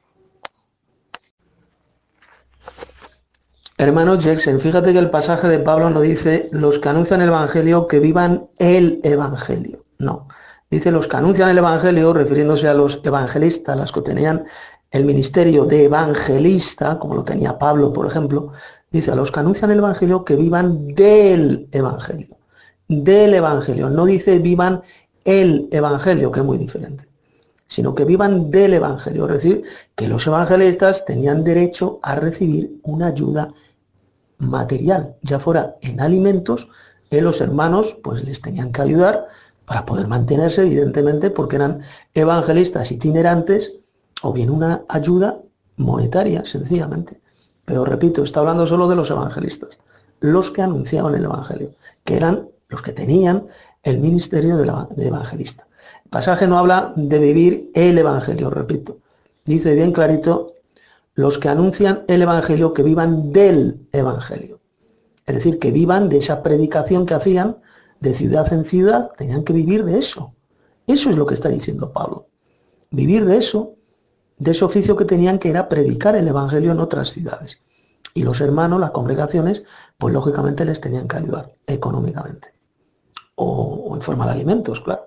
S4: Hermano Jackson, fíjate que el pasaje de Pablo no dice los que anuncian el Evangelio que vivan el Evangelio. No, dice los que anuncian el Evangelio, refiriéndose a los evangelistas, los que tenían el ministerio de evangelista, como lo tenía Pablo, por ejemplo, dice a los que anuncian el Evangelio que vivan del Evangelio. Del Evangelio, no dice vivan el Evangelio, que es muy diferente, sino que vivan del Evangelio, es decir, que los evangelistas tenían derecho a recibir una ayuda material, ya fuera en alimentos, los hermanos pues les tenían que ayudar para poder mantenerse, evidentemente, porque eran evangelistas itinerantes, o bien una ayuda monetaria, sencillamente. Pero repito, está hablando solo de los evangelistas, los que anunciaban el Evangelio, que eran los que tenían el ministerio de evangelista. El pasaje no habla de vivir el Evangelio, repito. Dice bien clarito, los que anuncian el Evangelio que vivan del Evangelio. Es decir, que vivan de esa predicación que hacían de ciudad en ciudad, tenían que vivir de eso. Eso es lo que está diciendo Pablo. Vivir de eso, de ese oficio que tenían, que era predicar el Evangelio en otras ciudades. Y los hermanos, las congregaciones, pues lógicamente les tenían que ayudar económicamente. O en forma de alimentos, claro.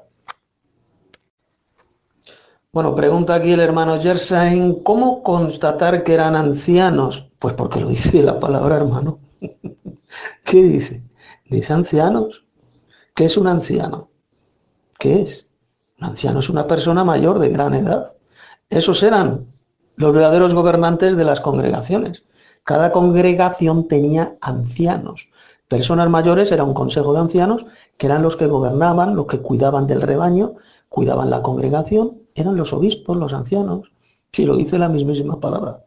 S4: Bueno, pregunta aquí el hermano Gersain, ¿cómo constatar que eran ancianos? Pues porque lo dice la palabra, hermano. ¿Qué dice? Dice ancianos. ¿Qué es un anciano? ¿Qué es? Un anciano es una persona mayor de gran edad. Esos eran los verdaderos gobernantes de las congregaciones. Cada congregación tenía ancianos. Personas mayores era un consejo de ancianos, que eran los que gobernaban, los que cuidaban del rebaño, cuidaban la congregación, eran los obispos, los ancianos. Sí, lo dice la mismísima palabra.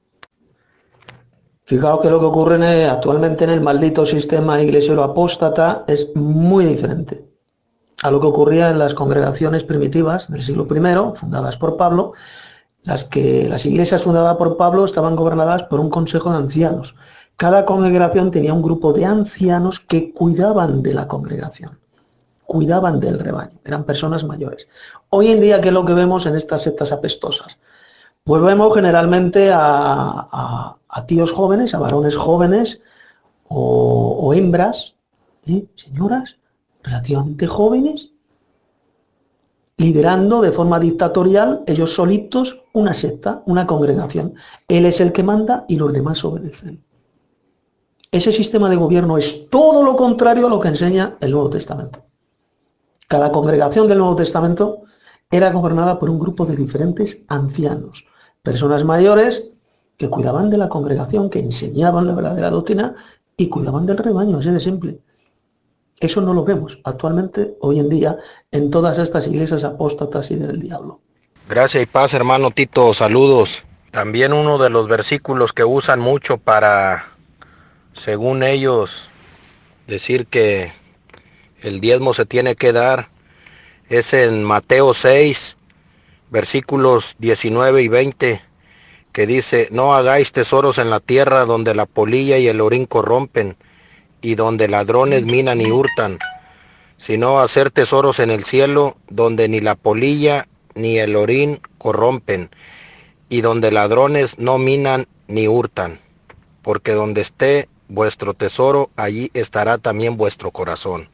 S4: Fijaos que lo que ocurre actualmente en el maldito sistema iglesiero apóstata es muy diferente a lo que ocurría en las congregaciones primitivas del siglo I, fundadas por Pablo. Las iglesias fundadas por Pablo estaban gobernadas por un consejo de ancianos. Cada congregación tenía un grupo de ancianos que cuidaban de la congregación, cuidaban del rebaño, eran personas mayores. Hoy en día, ¿qué es lo que vemos en estas sectas apestosas? Pues vemos generalmente a tíos jóvenes, a varones jóvenes o hembras, señoras relativamente jóvenes, liderando de forma dictatorial, ellos solitos, una secta, una congregación. Él es el que manda y los demás obedecen. Ese sistema de gobierno es todo lo contrario a lo que enseña el Nuevo Testamento. Cada congregación del Nuevo Testamento era gobernada por un grupo de diferentes ancianos, personas mayores que cuidaban de la congregación, que enseñaban la verdadera doctrina y cuidaban del rebaño, así de simple. Eso no lo vemos actualmente, hoy en día, en todas estas iglesias apóstatas y del diablo.
S5: Gracias y paz, hermano Tito, saludos. También uno de los versículos que usan mucho para, según ellos, decir que el diezmo se tiene que dar, es en Mateo 6, versículos 19 y 20, que dice, no hagáis tesoros en la tierra donde la polilla y el orín corrompen, y donde ladrones minan y hurtan, sino hacer tesoros en el cielo, donde ni la polilla ni el orín corrompen, y donde ladrones no minan ni hurtan, porque donde esté vuestro tesoro, allí estará también vuestro corazón.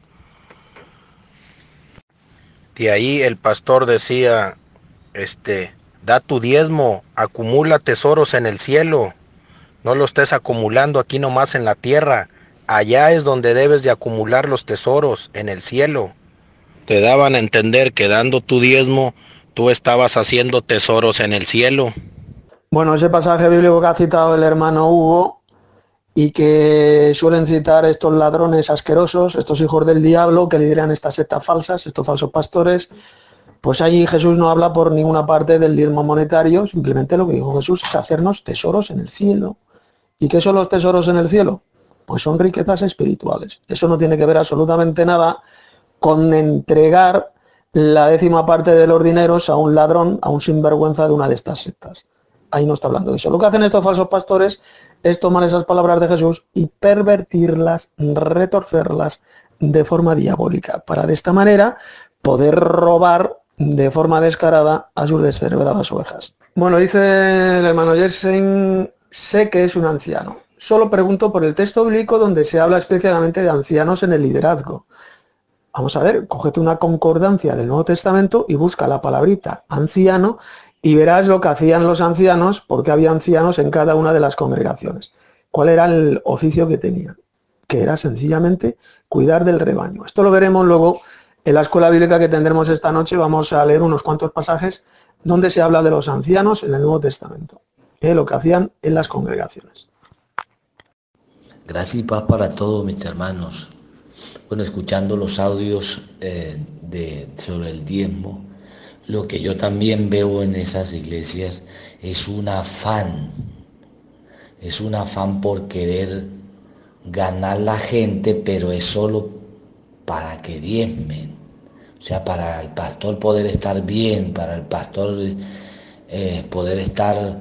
S5: De ahí el pastor decía, da tu diezmo, acumula tesoros en el cielo, no lo estés acumulando aquí nomás en la tierra, allá es donde debes de acumular los tesoros, en el cielo. Te daban a entender que dando tu diezmo, tú estabas haciendo tesoros en el cielo.
S4: Bueno, ese pasaje bíblico que ha citado el hermano Hugo y que suelen citar estos ladrones asquerosos, estos hijos del diablo que lideran estas sectas falsas, estos falsos pastores, pues ahí Jesús no habla por ninguna parte del diezmo monetario, simplemente lo que dijo Jesús es hacernos tesoros en el cielo. ¿Y qué son los tesoros en el cielo? Pues son riquezas espirituales. Eso no tiene que ver absolutamente nada con entregar la 10ª parte de los dineros a un ladrón, a un sinvergüenza de una de estas sectas. Ahí no está hablando de eso. Lo que hacen estos falsos pastores es tomar esas palabras de Jesús y pervertirlas, retorcerlas de forma diabólica, para de esta manera poder robar de forma descarada a sus descerebradas ovejas. Bueno, dice el hermano Jensen, sé que es un anciano. Solo pregunto por el texto bíblico donde se habla especialmente de ancianos en el liderazgo. Vamos a ver, cógete una concordancia del Nuevo Testamento y busca la palabrita anciano y verás lo que hacían los ancianos, porque había ancianos en cada una de las congregaciones. ¿Cuál era el oficio que tenían? Que era sencillamente cuidar del rebaño. Esto lo veremos luego en la escuela bíblica que tendremos esta noche. Vamos a leer unos cuantos pasajes donde se habla de los ancianos en el Nuevo Testamento, lo que hacían en las congregaciones.
S6: Gracias y paz para todos mis hermanos. Bueno, escuchando los audios sobre el diezmo, lo que yo también veo en esas iglesias es un afán por querer ganar la gente, pero es solo para que diezmen, o sea, para el pastor poder estar bien, para el pastor poder estar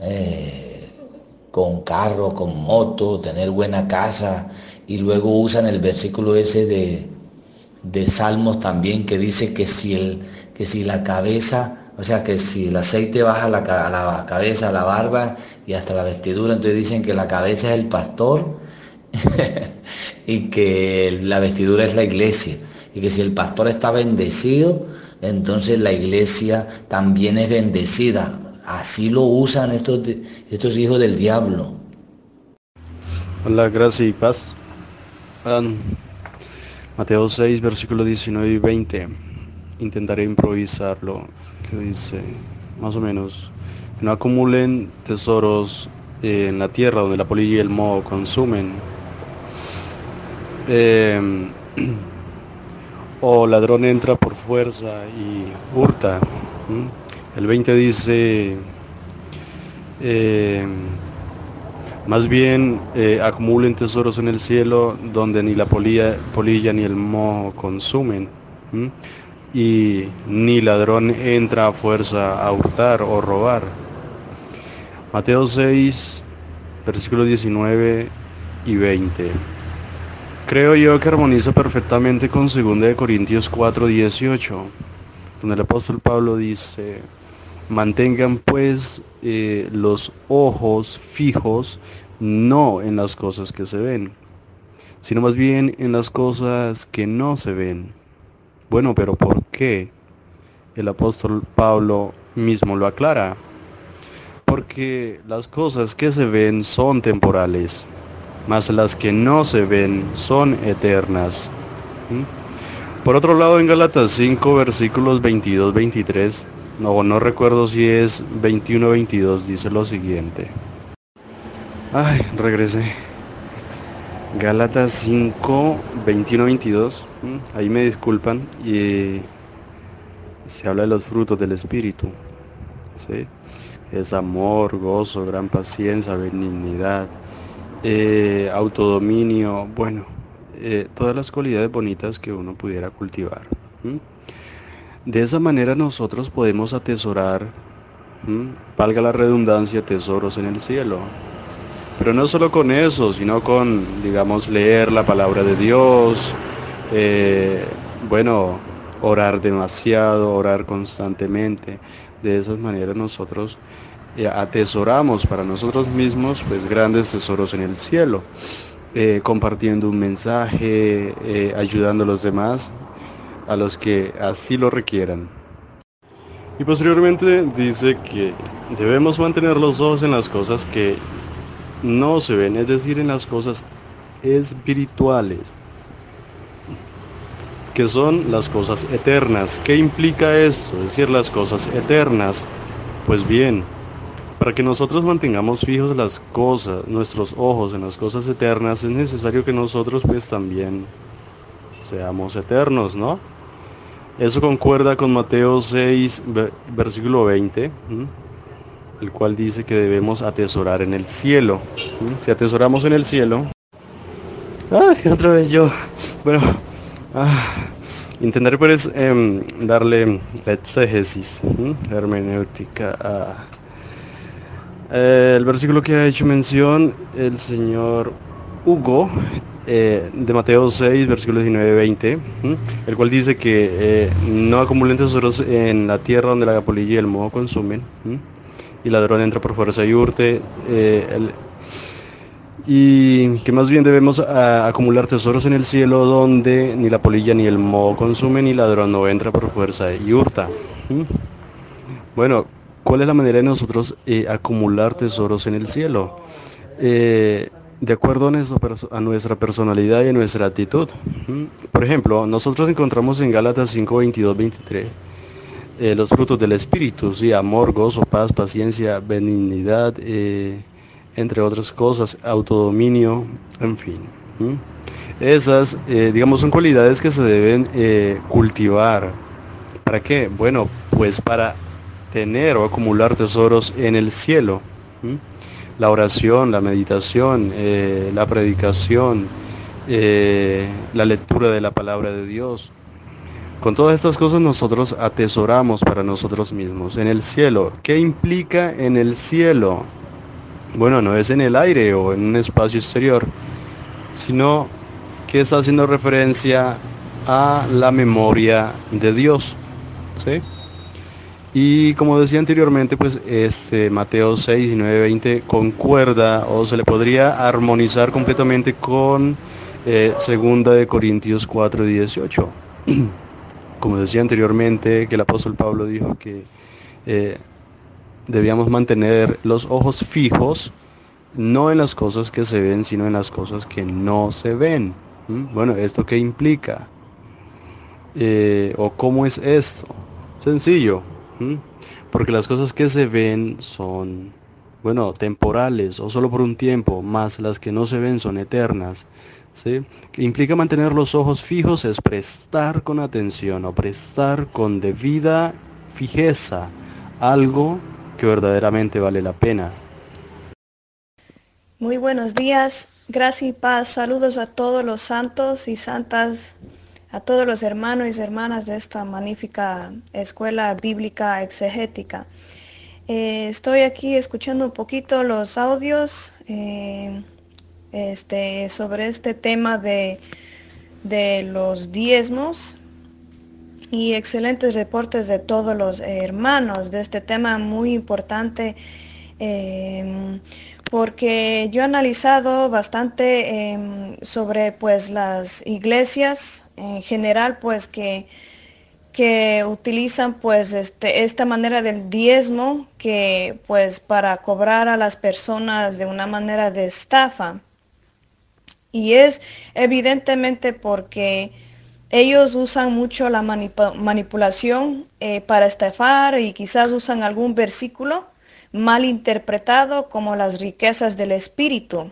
S6: con carro, con moto, tener buena casa, y luego usan el versículo ese de Salmos también, que dice que si la cabeza, o sea, que si el aceite baja a la cabeza, a la barba y hasta la vestidura, entonces dicen que la cabeza es el pastor y que la vestidura es la iglesia, y que si el pastor está bendecido, entonces la iglesia también es bendecida. Así lo usan estos hijos del diablo.
S3: Hola, gracia y paz. Mateo 6, versículos 19 y 20. Intentaré improvisarlo, que dice, más o menos, no acumulen tesoros en la tierra donde la polilla y el moho consumen. O ladrón entra por fuerza y hurta. El 20 dice, más bien acumulen tesoros en el cielo donde ni la polilla ni el moho consumen, y ni ladrón entra a fuerza a hurtar o robar. Mateo 6, versículos 19 y 20. Creo yo que armoniza perfectamente con 2 Corintios 4, 18, donde el apóstol Pablo dice, mantengan pues los ojos fijos no en las cosas que se ven, sino más bien en las cosas que no se ven. Bueno, pero ¿por qué? El apóstol Pablo mismo lo aclara. Porque las cosas que se ven son temporales, mas las que no se ven son eternas. Por otro lado, en Gálatas 5, versículos 22, 23, no recuerdo si es 21 o 22, dice lo siguiente. Regresé. Gálatas 5, 21, 22, ahí me disculpan, y se habla de los frutos del Espíritu, ¿sí? Es amor, gozo, gran paciencia, benignidad, autodominio, todas las cualidades bonitas que uno pudiera cultivar. De esa manera nosotros podemos atesorar valga la redundancia, tesoros en el cielo. Pero no solo con eso, sino con, digamos, leer la palabra de Dios, bueno, orar demasiado, orar constantemente. De esas maneras nosotros atesoramos para nosotros mismos pues grandes tesoros en el cielo, compartiendo un mensaje, ayudando a los demás, a los que así lo requieran. Y posteriormente dice que debemos mantener los ojos en las cosas que no se ven, es decir, en las cosas espirituales, que son las cosas eternas. ¿Qué implica esto? Es decir, las cosas eternas. Pues bien, para que nosotros mantengamos fijos las cosas, nuestros ojos en las cosas eternas, es necesario que nosotros pues también seamos eternos, ¿no? Eso concuerda con Mateo 6, versículo 20, el cual dice que debemos atesorar en el cielo. Si atesoramos en el cielo... ¡Ay, otra vez yo! Bueno, intentaré pues darle la exégesis, hermenéutica el versículo que ha hecho mención el señor Hugo, de Mateo 6, versículos 19-20, el cual dice que no acumulen tesoros en la tierra donde la polilla y el moho consumen, y ladrón entra por fuerza y hurte, y que más bien debemos acumular tesoros en el cielo donde ni la polilla ni el moho consumen y ladrón no entra por fuerza y hurta. Bueno, ¿cuál es la manera de nosotros acumular tesoros en el cielo? De acuerdo a nuestra personalidad y a nuestra actitud. Por ejemplo, nosotros encontramos en Gálatas 5, 22, 23 los frutos del Espíritu, ¿sí? Amor, gozo, paz, paciencia, benignidad, entre otras cosas, autodominio, en fin. Esas, digamos, son cualidades que se deben cultivar. ¿Para qué? Bueno, pues para tener o acumular tesoros en el cielo. La oración, la meditación, la predicación, la lectura de la palabra de Dios. Con todas estas cosas nosotros atesoramos para nosotros mismos en el cielo. ¿Qué implica en el cielo? Bueno, no es en el aire o en un espacio exterior, sino que está haciendo referencia a la memoria de Dios, ¿sí? Y como decía anteriormente, pues Mateo 6, 19, 20 concuerda o se le podría armonizar completamente con 2 Corintios 4, 18. Como decía anteriormente, que el apóstol Pablo dijo que debíamos mantener los ojos fijos, no en las cosas que se ven, sino en las cosas que no se ven. Bueno, ¿esto qué implica? ¿O cómo es esto? Sencillo. Porque las cosas que se ven son, bueno, temporales o solo por un tiempo, más las que no se ven son eternas, ¿sí? Que implica mantener los ojos fijos es prestar con atención o prestar con debida fijeza algo que verdaderamente vale la pena.
S7: Muy buenos días, gracia y paz, saludos a todos los santos y santas, a todos los hermanos y hermanas de esta magnífica escuela bíblica exegética. Estoy aquí escuchando un poquito los audios sobre este tema de los diezmos y excelentes reportes de todos los hermanos de este tema muy importante, porque yo he analizado bastante sobre pues las iglesias en general, pues que utilizan pues esta manera del diezmo, que pues para cobrar a las personas de una manera de estafa. Y es evidentemente porque ellos usan mucho la manipulación para estafar, y quizás usan algún versículo mal interpretado como las riquezas del espíritu.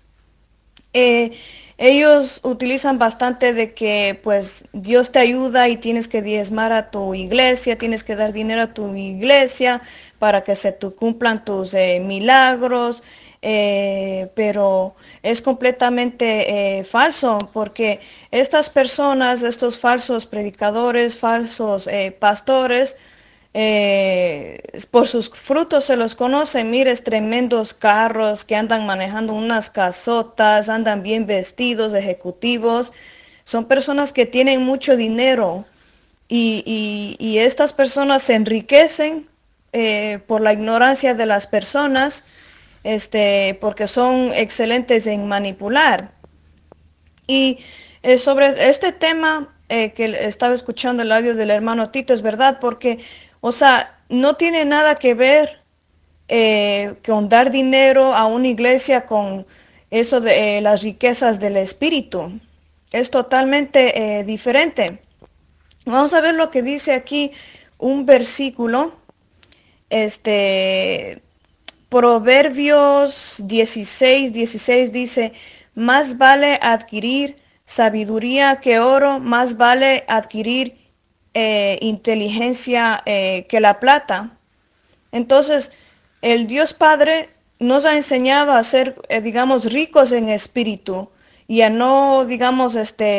S7: Ellos utilizan bastante de que pues Dios te ayuda y tienes que diezmar a tu iglesia, tienes que dar dinero a tu iglesia para que se cumplan tus milagros, pero es completamente falso, porque estas personas, estos falsos predicadores, falsos pastores, por sus frutos se los conoce. Mires, tremendos carros que andan manejando unas casotas, andan bien vestidos, ejecutivos. Son personas que tienen mucho dinero y estas personas se enriquecen por la ignorancia de las personas, porque son excelentes en manipular. Y sobre este tema que estaba escuchando el audio del hermano Tito, es verdad, porque, o sea, no tiene nada que ver con dar dinero a una iglesia con eso de las riquezas del espíritu. Es totalmente diferente. Vamos a ver lo que dice aquí un versículo, Proverbios 16 dice, más vale adquirir sabiduría que oro, más vale adquirir inteligencia que la plata. Entonces, el Dios Padre nos ha enseñado a ser, digamos, ricos en espíritu y a no, digamos,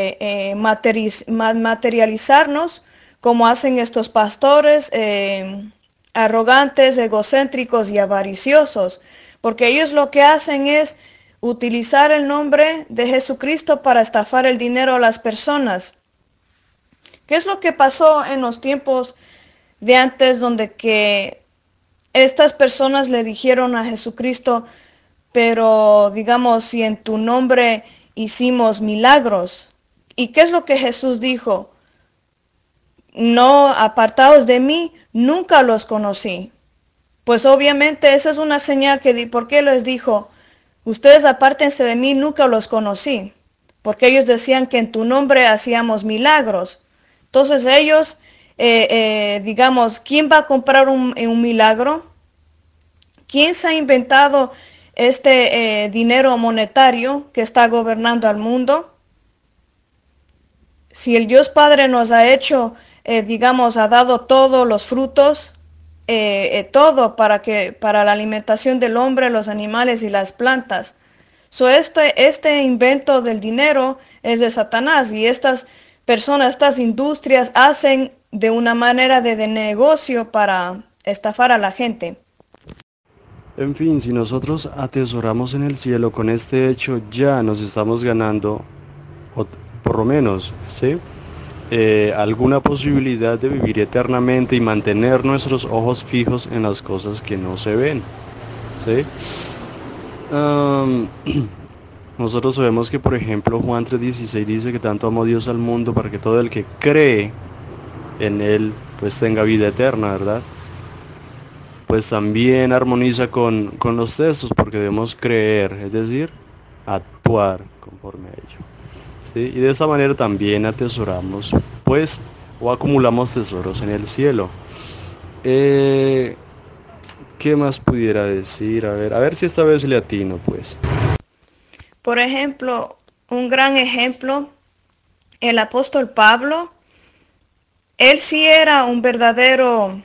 S7: materializarnos como hacen estos pastores arrogantes, egocéntricos y avariciosos, porque ellos lo que hacen es utilizar el nombre de Jesucristo para estafar el dinero a las personas. ¿Qué es lo que pasó en los tiempos de antes, donde que estas personas le dijeron a Jesucristo, pero digamos, si en tu nombre hicimos milagros? ¿Y qué es lo que Jesús dijo? No, apartaos de mí, nunca los conocí. Pues obviamente esa es una señal ¿por qué les dijo? Ustedes apártense de mí, nunca los conocí. Porque ellos decían que en tu nombre hacíamos milagros. Entonces ellos, digamos, ¿quién va a comprar un milagro? ¿Quién se ha inventado este dinero monetario que está gobernando al mundo? Si el Dios Padre nos ha hecho, digamos, ha dado todos los frutos, todo para la alimentación del hombre, los animales y las plantas. Este invento del dinero es de Satanás, y estas personas, estas industrias hacen de una manera de negocio para estafar a la gente.
S3: En fin, si nosotros atesoramos en el cielo, con este hecho ya nos estamos ganando, o por lo menos, ¿sí? Alguna posibilidad de vivir eternamente y mantener nuestros ojos fijos en las cosas que no se ven, ¿sí? Nosotros sabemos que, por ejemplo, Juan 3:16 dice que tanto amó Dios al mundo para que todo el que cree en Él pues tenga vida eterna, ¿verdad? Pues también armoniza con los textos, porque debemos creer, es decir, actuar conforme a ello, ¿sí? Y de esta manera también atesoramos, pues, o acumulamos tesoros en el cielo. ¿Qué más pudiera decir? A ver si esta vez le atino, pues.
S7: Por ejemplo, un gran ejemplo, el apóstol Pablo, él sí era un verdadero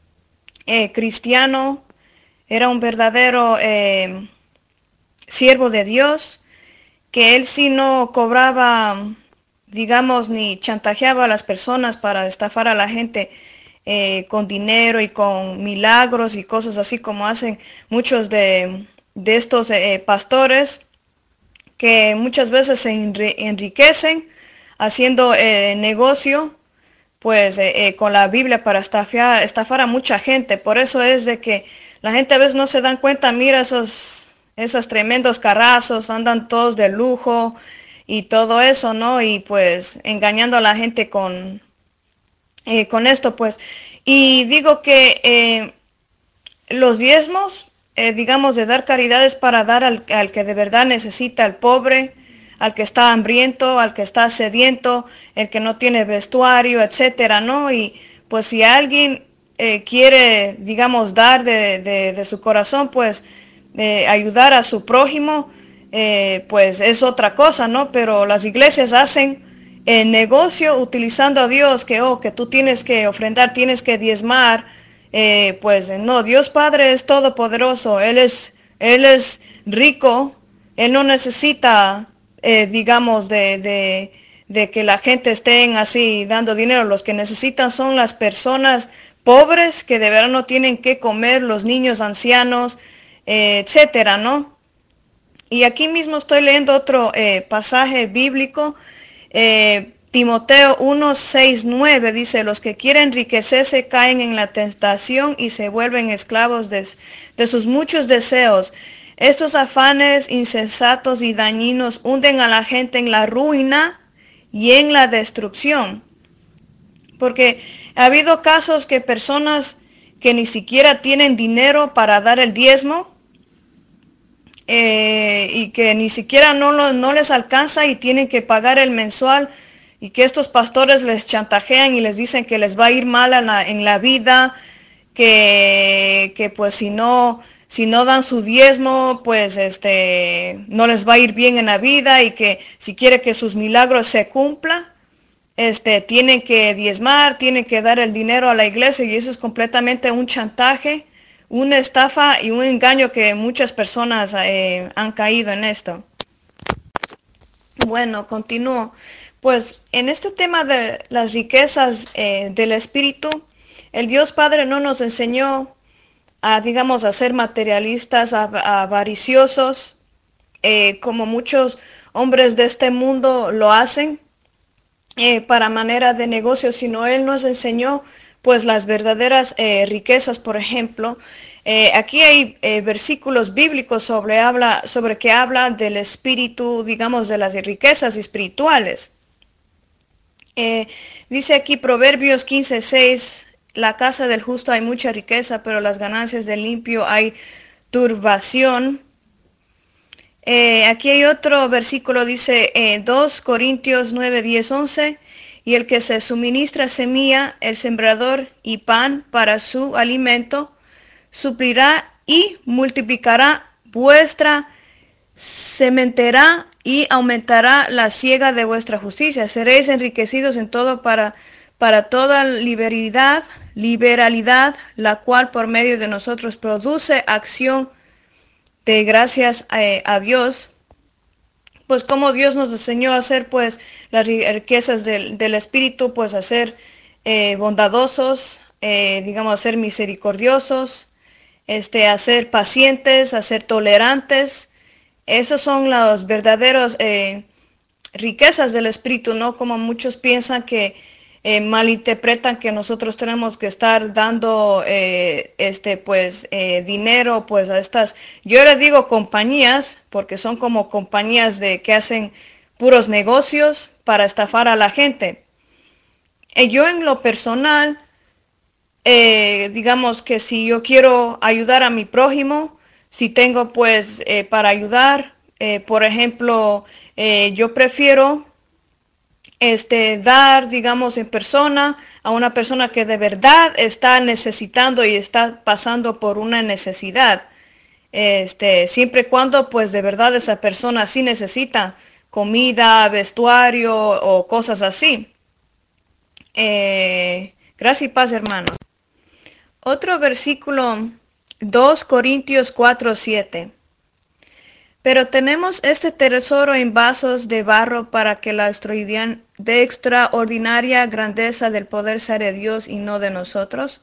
S7: cristiano, era un verdadero siervo de Dios, que él sí no cobraba, digamos, ni chantajeaba a las personas para estafar a la gente con dinero y con milagros y cosas así como hacen muchos de estos pastores, que muchas veces se enriquecen haciendo negocio pues con la Biblia para estafar a mucha gente. Por eso es de que la gente a veces no se dan cuenta. Mira esos tremendos carrazos, andan todos de lujo y todo eso, ¿no? Y pues engañando a la gente con esto, pues. Y digo que los diezmos, digamos, de dar caridades para dar al que de verdad necesita, al pobre, al que está hambriento, al que está sediento, el que no tiene vestuario, etcétera, ¿no? Y pues si alguien quiere, digamos, dar de su corazón, pues ayudar a su prójimo, pues es otra cosa, ¿no? Pero las iglesias hacen negocio utilizando a Dios, que tú tienes que ofrendar, tienes que diezmar. Pues no, Dios Padre es todopoderoso, Él es rico, Él no necesita, digamos, de que la gente esté así dando dinero. Los que necesitan son las personas pobres que de verdad no tienen qué comer, los niños ancianos, etcétera, ¿no? Y aquí mismo estoy leyendo otro pasaje bíblico, Timoteo 1, 6, 9, dice, los que quieren enriquecerse caen en la tentación y se vuelven esclavos de sus muchos deseos. Estos afanes insensatos y dañinos hunden a la gente en la ruina y en la destrucción. Porque ha habido casos que personas que ni siquiera tienen dinero para dar el diezmo, y que ni siquiera no les alcanza y tienen que pagar el mensual, y que estos pastores les chantajean y les dicen que les va a ir mal en la vida, que pues si no dan su diezmo, pues no les va a ir bien en la vida, y que si quiere que sus milagros se cumplan, tienen que diezmar, tienen que dar el dinero a la iglesia, y eso es completamente un chantaje, una estafa y un engaño que muchas personas han caído en esto. Bueno, continúo. Pues en este tema de las riquezas del espíritu, el Dios Padre no nos enseñó a, digamos, a ser materialistas, avariciosos, como muchos hombres de este mundo lo hacen, para manera de negocio, sino Él nos enseñó pues las verdaderas riquezas. Por ejemplo, aquí hay versículos bíblicos sobre que habla del espíritu, digamos, de las riquezas espirituales. Dice aquí Proverbios 15:6, la casa del justo hay mucha riqueza, pero las ganancias del limpio hay turbación. Aquí hay otro versículo, dice 2 Corintios 9, 10, 11, y el que se suministra semilla, el sembrador y pan para su alimento, suplirá y multiplicará vuestra sementerá y aumentará la siega de vuestra justicia. Seréis enriquecidos en todo para toda liberalidad, la cual por medio de nosotros produce acción de gracias a Dios. Pues como Dios nos enseñó a hacer pues las riquezas del espíritu, pues a ser bondadosos, digamos, a ser misericordiosos, a ser pacientes, a ser tolerantes. Esos son las verdaderas riquezas del espíritu, no como muchos piensan que malinterpretan que nosotros tenemos que estar dando dinero pues a estas, yo les digo compañías, porque son como compañías que hacen puros negocios para estafar a la gente. Yo en lo personal, digamos que si yo quiero ayudar a mi prójimo, si tengo pues para ayudar, por ejemplo, yo prefiero dar, digamos, en persona a una persona que de verdad está necesitando y está pasando por una necesidad. Siempre y cuando pues de verdad esa persona sí necesita comida, vestuario o cosas así. Gracias y paz, hermanos. Otro versículo, 2 Corintios 4, 7. Pero tenemos este tesoro en vasos de barro para que la extraordinaria grandeza del poder sea de Dios y no de nosotros.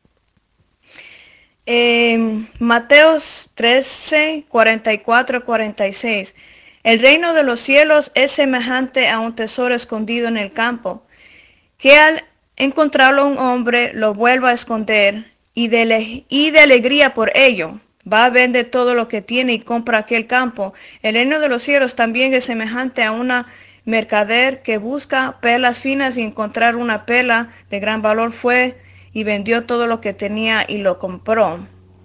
S7: Mateos 13, 44, 46. El reino de los cielos es semejante a un tesoro escondido en el campo, que al encontrarlo un hombre lo vuelva a esconder y de alegría por ello. Va a vender todo lo que tiene y compra aquel campo. El reino de los cielos también es semejante a una mercader que busca perlas finas y encontrar una perla de gran valor fue y vendió todo lo que tenía y lo compró.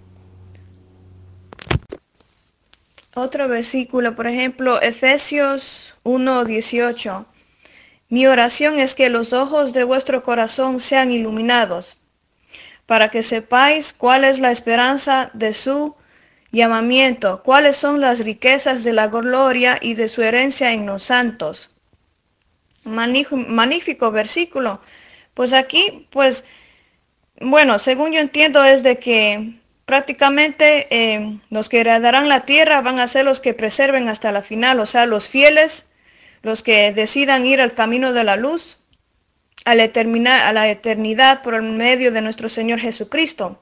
S7: Otro versículo, por ejemplo, Efesios 1:18. Mi oración es que los ojos de vuestro corazón sean iluminados, para que sepáis cuál es la esperanza de su llamamiento, cuáles son las riquezas de la gloria y de su herencia en los santos. Magnífico versículo. Pues aquí, pues, bueno, según yo entiendo es de que prácticamente los que heredarán la tierra van a ser los que preserven hasta la final, o sea, los fieles, los que decidan ir al camino de la luz, a la eternidad por el medio de nuestro Señor Jesucristo.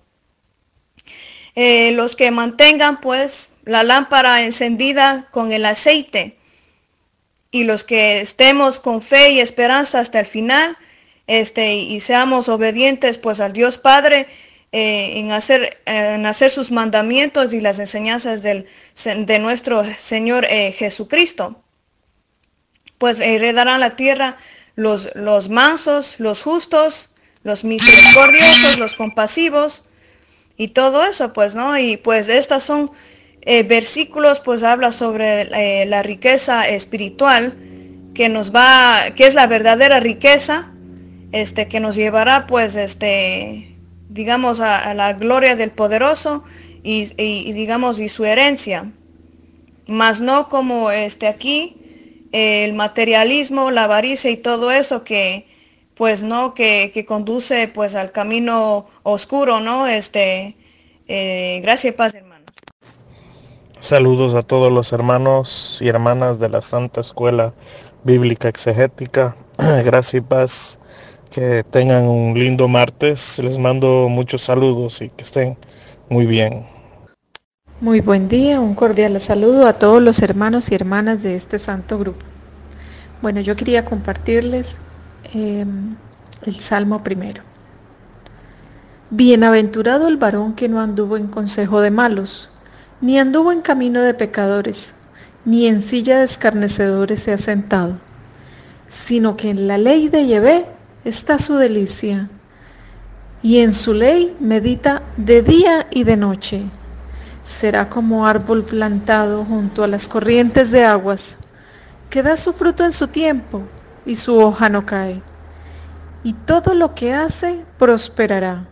S7: Los que mantengan pues la lámpara encendida con el aceite, y los que estemos con fe y esperanza hasta el final, y seamos obedientes pues al Dios Padre, en hacer sus mandamientos y las enseñanzas de nuestro Señor Jesucristo, pues heredarán la tierra los mansos, los justos, los misericordiosos, los compasivos y todo eso, pues, ¿no? Y pues estos son versículos, pues habla sobre la riqueza espiritual que es la verdadera riqueza, que nos llevará, pues, digamos, a la gloria del poderoso y digamos, y su herencia. Mas no como aquí, el materialismo, la avaricia y todo eso que, pues, ¿no? Que conduce, pues, al camino oscuro, ¿no? Gracias y paz, hermanos.
S8: Saludos a todos los hermanos y hermanas de la Santa Escuela Bíblica Exegética. Gracias y paz. Que tengan un lindo martes. Les mando muchos saludos y que estén muy bien.
S2: Muy buen día, un cordial saludo a todos los hermanos y hermanas de este santo grupo. Bueno, yo quería compartirles el Salmo primero. Bienaventurado el varón que no anduvo en consejo de malos, ni anduvo en camino de pecadores, ni en silla de escarnecedores se ha sentado, sino que en la ley de Yahvé está su delicia, y en su ley medita de día y de noche. Será como árbol plantado junto a las corrientes de aguas, que da su fruto en su tiempo, y su hoja no cae, y todo lo que hace prosperará.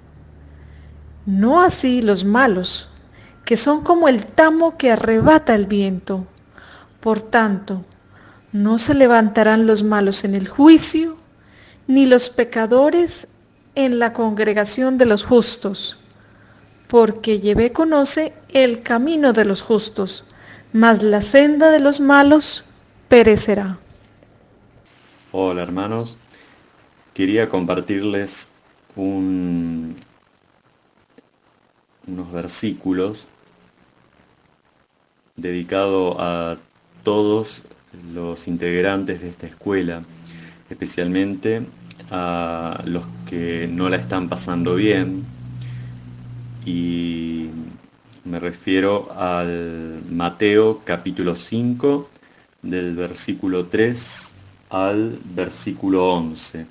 S2: No así los malos, que son como el tamo que arrebata el viento. Por tanto, no se levantarán los malos en el juicio, ni los pecadores en la congregación de los justos, porque Yahvé conoce el camino de los justos, mas la senda de los malos perecerá.
S9: Hola hermanos, quería compartirles unos versículos dedicados a todos los integrantes de esta escuela, especialmente a los que no la están pasando bien, y me refiero al Mateo capítulo 5 del versículo 3 al versículo 11.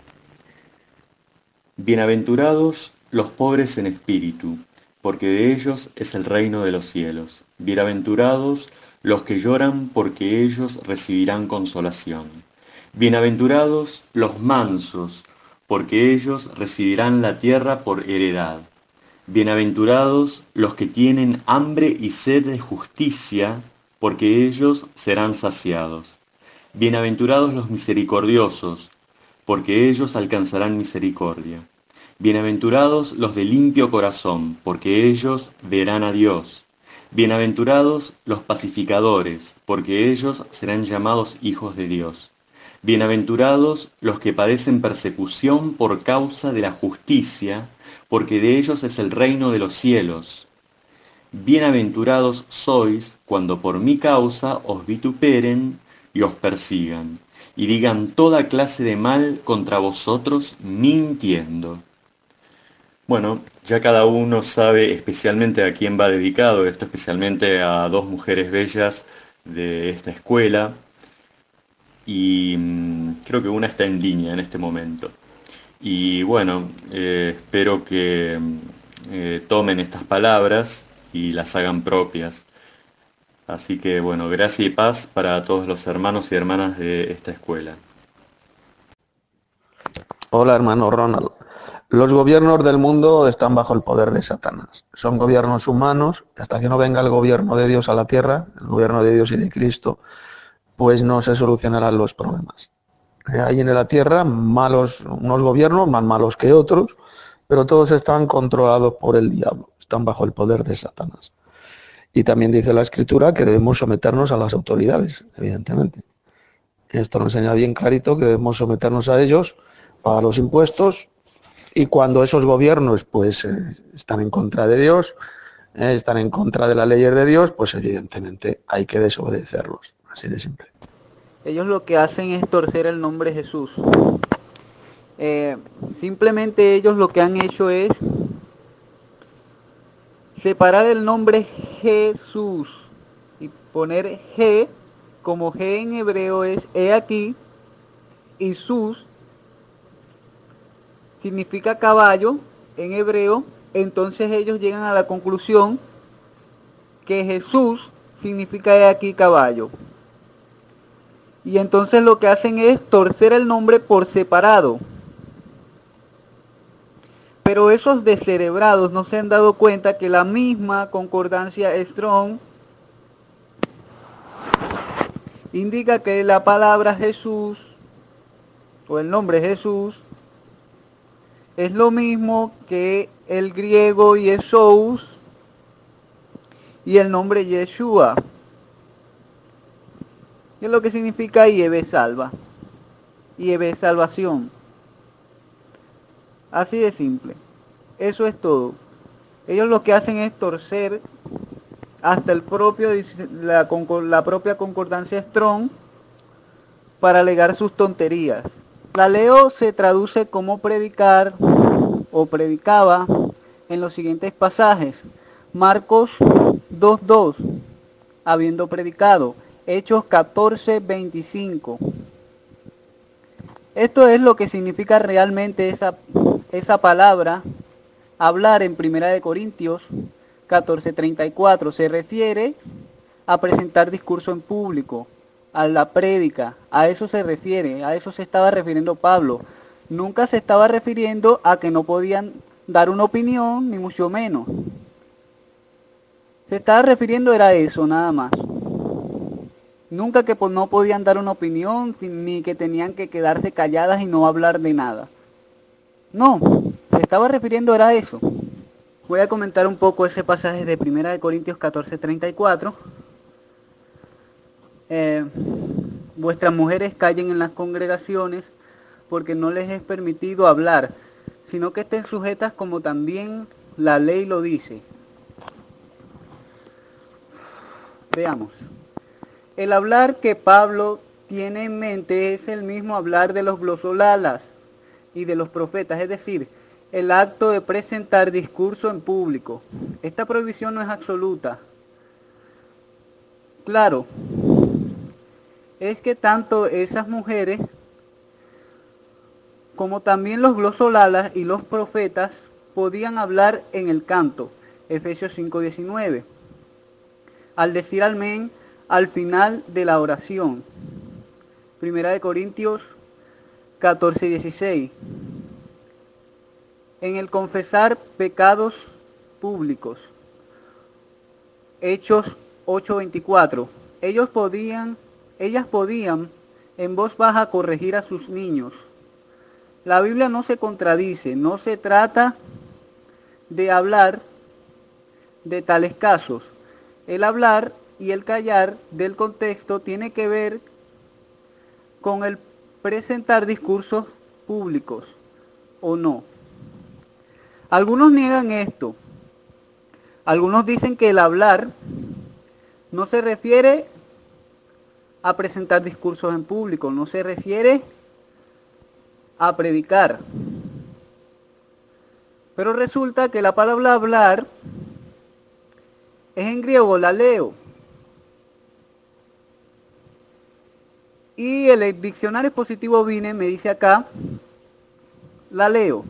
S9: Bienaventurados los pobres en espíritu, porque de ellos es el reino de los cielos. Bienaventurados los que lloran, porque ellos recibirán consolación. Bienaventurados los mansos, porque ellos recibirán la tierra por heredad. Bienaventurados los que tienen hambre y sed de justicia, porque ellos serán saciados. Bienaventurados los misericordiosos, porque ellos alcanzarán misericordia. Bienaventurados los de limpio corazón, porque ellos verán a Dios. Bienaventurados los pacificadores, porque ellos serán llamados hijos de Dios. Bienaventurados los que padecen persecución por causa de la justicia, porque de ellos es el reino de los cielos. Bienaventurados sois cuando por mi causa os vituperen y os persigan, y digan toda clase de mal contra vosotros mintiendo. Bueno, ya cada uno sabe especialmente a quién va dedicado esto, especialmente a dos mujeres bellas de esta escuela, y creo que una está en línea en este momento. Y bueno, espero que tomen estas palabras y las hagan propias. Así que bueno, gracia y paz para todos los hermanos y hermanas de esta escuela.
S1: Hola hermano Ronald. Los gobiernos del mundo están bajo el poder de Satanás. Son gobiernos humanos. Hasta que no venga el gobierno de Dios a la tierra, el gobierno de Dios y de Cristo, pues no se solucionarán los problemas. Hay en la tierra unos gobiernos más malos que otros, pero todos están controlados por el diablo, están bajo el poder de Satanás. Y también dice la Escritura que debemos someternos a las autoridades, evidentemente. Esto nos enseña bien clarito que debemos someternos a ellos
S4: paga los impuestos, y cuando esos gobiernos pues están en contra de Dios, están en contra de las leyes de Dios, pues evidentemente hay que desobedecerlos, así de simple.
S10: Ellos lo que hacen es torcer el nombre Jesús. Simplemente ellos lo que han hecho es separar el nombre Jesús y poner G, como G en hebreo es he aquí, y sus significa caballo en hebreo. Entonces ellos llegan a la conclusión que Jesús significa he aquí caballo. Y entonces lo que hacen es torcer el nombre por separado. Pero esos descerebrados no se han dado cuenta que la misma concordancia Strong indica que la palabra Jesús o el nombre Jesús es lo mismo que el griego Jesús y el nombre Yeshua. ¿Qué es lo que significa Yehvé salva? Yehvé salvación. Así de simple. Eso es todo. Ellos lo que hacen es torcer hasta la propia concordancia Strong para alegar sus tonterías. La leo se traduce como predicar o predicaba en los siguientes pasajes. Marcos 2:2, habiendo predicado. Hechos 14:25. Esto es lo que significa realmente esa palabra, hablar en 1 Corintios 14:34. Se refiere a presentar discurso en público, a la prédica, a eso se refiere, a eso se estaba refiriendo Pablo. Nunca se estaba refiriendo a que no podían dar una opinión, ni mucho menos. Se estaba refiriendo era a eso, nada más. Nunca que no podían dar una opinión, ni que tenían que quedarse calladas y no hablar de nada. No, se estaba refiriendo era a eso. Voy a comentar un poco ese pasaje de 1 Corintios 14:34. Vuestras mujeres callen en las congregaciones porque no les es permitido hablar, sino que estén sujetas como también la ley lo dice. Veamos. El hablar que Pablo tiene en mente es el mismo hablar de los glosolalas y de los profetas, es decir, el acto de presentar discurso en público. Esta prohibición no es absoluta. Claro, es que tanto esas mujeres como también los glosolalas y los profetas podían hablar en el canto, Efesios 5:19, al decir amén al final de la oración, 1 Corintios 14:16, en el confesar pecados públicos, Hechos 8:24, ellas podían en voz baja corregir a sus niños. La Biblia no se contradice, no se trata de hablar de tales casos. El hablar y el callar del contexto tiene que ver con el presentar discursos públicos o no. Algunos niegan esto. Algunos dicen que el hablar no se refiere a presentar discursos en público, no se refiere a predicar. Pero resulta que la palabra hablar es en griego laleo. Y el diccionario expositivo Vine me dice acá, laleo.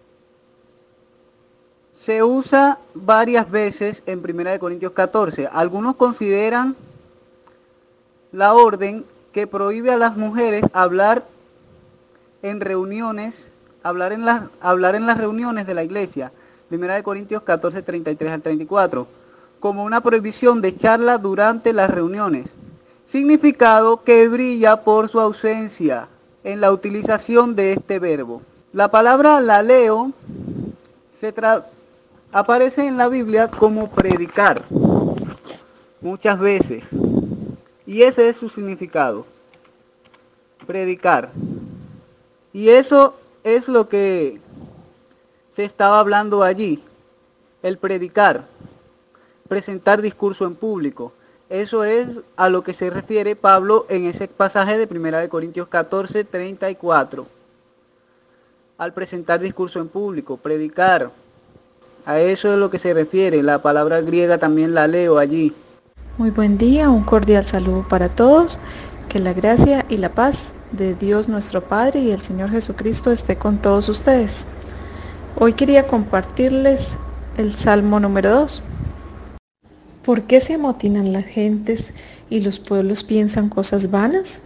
S10: Se usa varias veces en 1 Corintios 14. Algunos consideran la orden que prohíbe a las mujeres hablar en reuniones, hablar en las reuniones de la iglesia, 1 Corintios 14, 33 al 34, como una prohibición de charla durante las reuniones, significado que brilla por su ausencia en la utilización de este verbo. La palabra laleo aparece en la Biblia como predicar, muchas veces, y ese es su significado, predicar. Y eso es lo que se estaba hablando allí, el predicar, presentar discurso en público. Eso es a lo que se refiere Pablo en ese pasaje de 1 Corintios 14, 34. Al presentar discurso en público, predicar. A eso es lo que se refiere. La palabra griega también la leo allí.
S2: Muy buen día, un cordial saludo para todos. Que la gracia y la paz de Dios nuestro Padre y el Señor Jesucristo esté con todos ustedes. Hoy quería compartirles el Salmo número 2. ¿Por qué se amotinan las gentes y los pueblos piensan cosas vanas?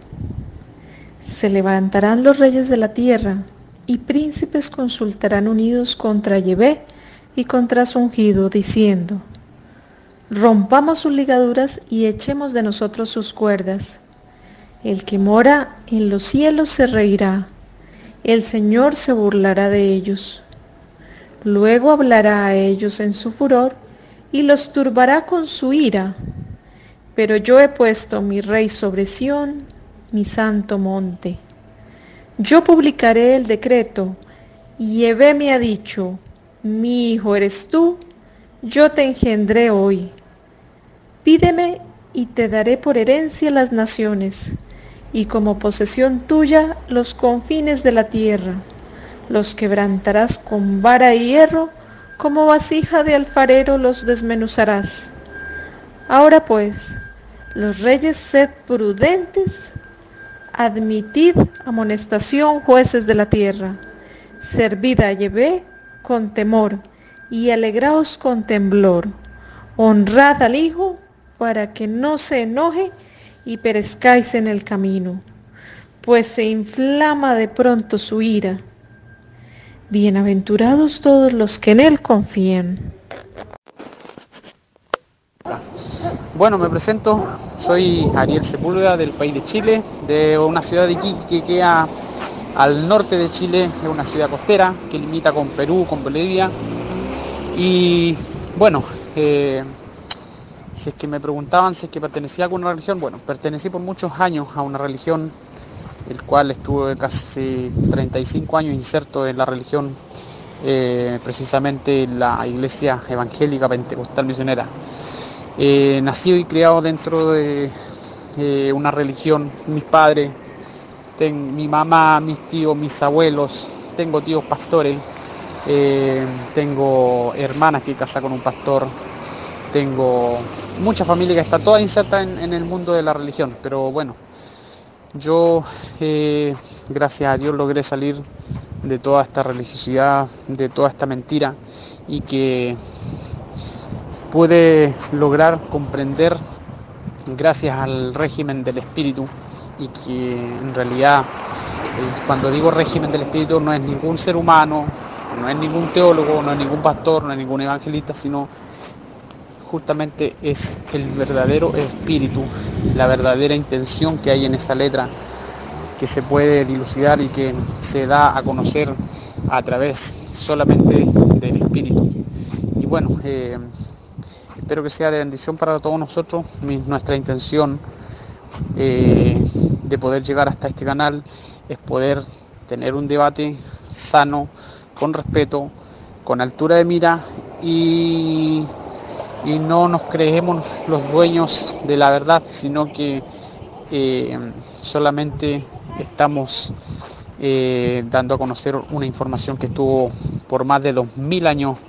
S2: Se levantarán los reyes de la tierra y príncipes consultarán unidos contra Yahvé y contra su ungido, diciendo: rompamos sus ligaduras y echemos de nosotros sus cuerdas. El que mora en los cielos se reirá, el Señor se burlará de ellos. Luego hablará a ellos en su furor y los turbará con su ira. Pero yo he puesto mi rey sobre Sión, mi santo monte. Yo publicaré el decreto, y Yahvé me ha dicho: mi hijo eres tú, yo te engendré hoy. Pídeme y te daré por herencia las naciones, y como posesión tuya los confines de la tierra. Los quebrantarás con vara y hierro, como vasija de alfarero los desmenuzarás. Ahora pues, los reyes, sed prudentes, admitid amonestación, jueces de la tierra. Servid a Yahvé con temor y alegraos con temblor. Honrad al Hijo para que no se enoje y perezcáis en el camino, pues se inflama de pronto su ira. Bienaventurados todos los que en Él confían.
S11: Bueno, me presento, soy Ariel Sepúlveda del país de Chile, de una ciudad de Iquique que queda al norte de Chile, es una ciudad costera que limita con Perú, con Bolivia. Y bueno, si es que me preguntaban si es que pertenecía a alguna religión, bueno, pertenecí por muchos años a una religión, el cual estuve casi 35 años inserto en la religión, precisamente la Iglesia Evangélica Pentecostal Misionera. Nacido y criado dentro de una religión, mis padres, mi mamá, mis tíos, mis abuelos, tengo tíos pastores, tengo hermanas que casan con un pastor, tengo mucha familia que está toda inserta en el mundo de la religión, pero bueno, yo gracias a Dios logré salir de toda esta religiosidad, de toda esta mentira, y que pude lograr comprender gracias al régimen del Espíritu, y que en realidad cuando digo régimen del Espíritu no es ningún ser humano, no es ningún teólogo, no es ningún pastor, no es ningún evangelista, sino justamente es el verdadero espíritu, la verdadera intención que hay en esa letra, que se puede dilucidar y que se da a conocer a través solamente del espíritu. Y bueno, espero que sea de bendición para todos nosotros. Nuestra intención de poder llegar hasta este canal es poder tener un debate sano, con respeto, con altura de mira, y no nos creemos los dueños de la verdad, sino que solamente estamos dando a conocer una información que estuvo por más de 2000 años,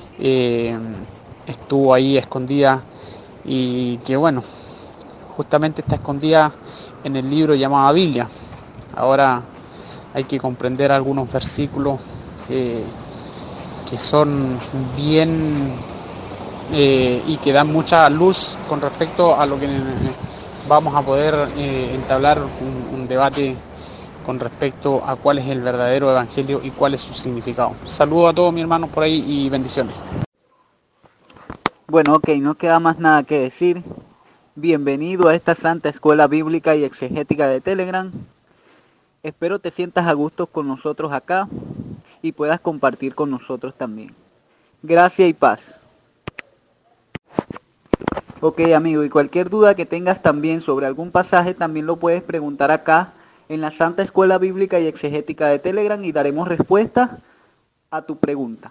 S11: estuvo ahí escondida, y que bueno, justamente está escondida en el libro llamado Biblia. Ahora hay que comprender algunos versículos que son bien y que dan mucha luz con respecto a lo que vamos a poder entablar un debate con respecto a cuál es el verdadero evangelio y cuál es su significado. Saludos a todos mis hermanos por ahí y bendiciones.
S10: Bueno, ok, no queda más nada que decir. Bienvenido a esta Santa Escuela Bíblica y Exegética de Telegram. Espero te sientas a gusto con nosotros acá y puedas compartir con nosotros también. Gracia y paz. Ok, amigo, y cualquier duda que tengas también sobre algún pasaje también lo puedes preguntar acá en la Santa Escuela Bíblica y Exegética de Telegram y daremos respuesta a tu pregunta.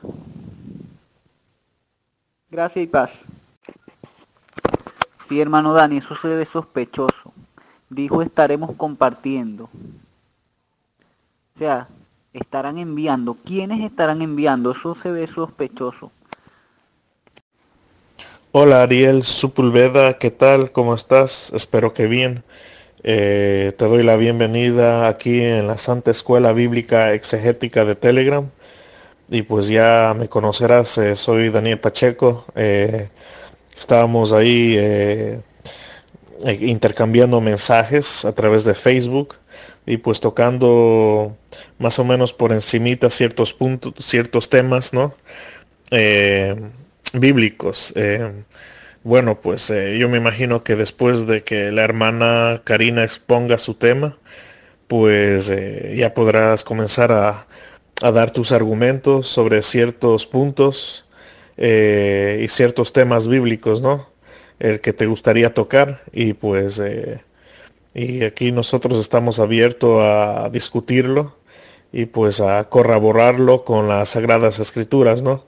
S10: Gracias y paz. Sí, hermano Dani, eso se ve sospechoso. Dijo estaremos compartiendo. O sea, estarán enviando. ¿Quiénes estarán enviando? Eso se ve sospechoso.
S8: Hola Ariel Sepúlveda, ¿qué tal? ¿Cómo estás? Espero que bien. Te doy la bienvenida aquí en la Santa Escuela Bíblica Exegética de Telegram. Y pues ya me conocerás, soy Daniel Pacheco. Estábamos ahí intercambiando mensajes a través de Facebook y pues tocando más o menos por encimita ciertos puntos, ciertos temas, ¿no? Bíblicos. Bueno, pues yo me imagino que después de que la hermana Karina exponga su tema, pues ya podrás comenzar a dar tus argumentos sobre ciertos puntos y ciertos temas bíblicos, ¿no? El que te gustaría tocar y pues y aquí nosotros estamos abiertos a discutirlo y pues a corroborarlo con las Sagradas Escrituras, ¿no?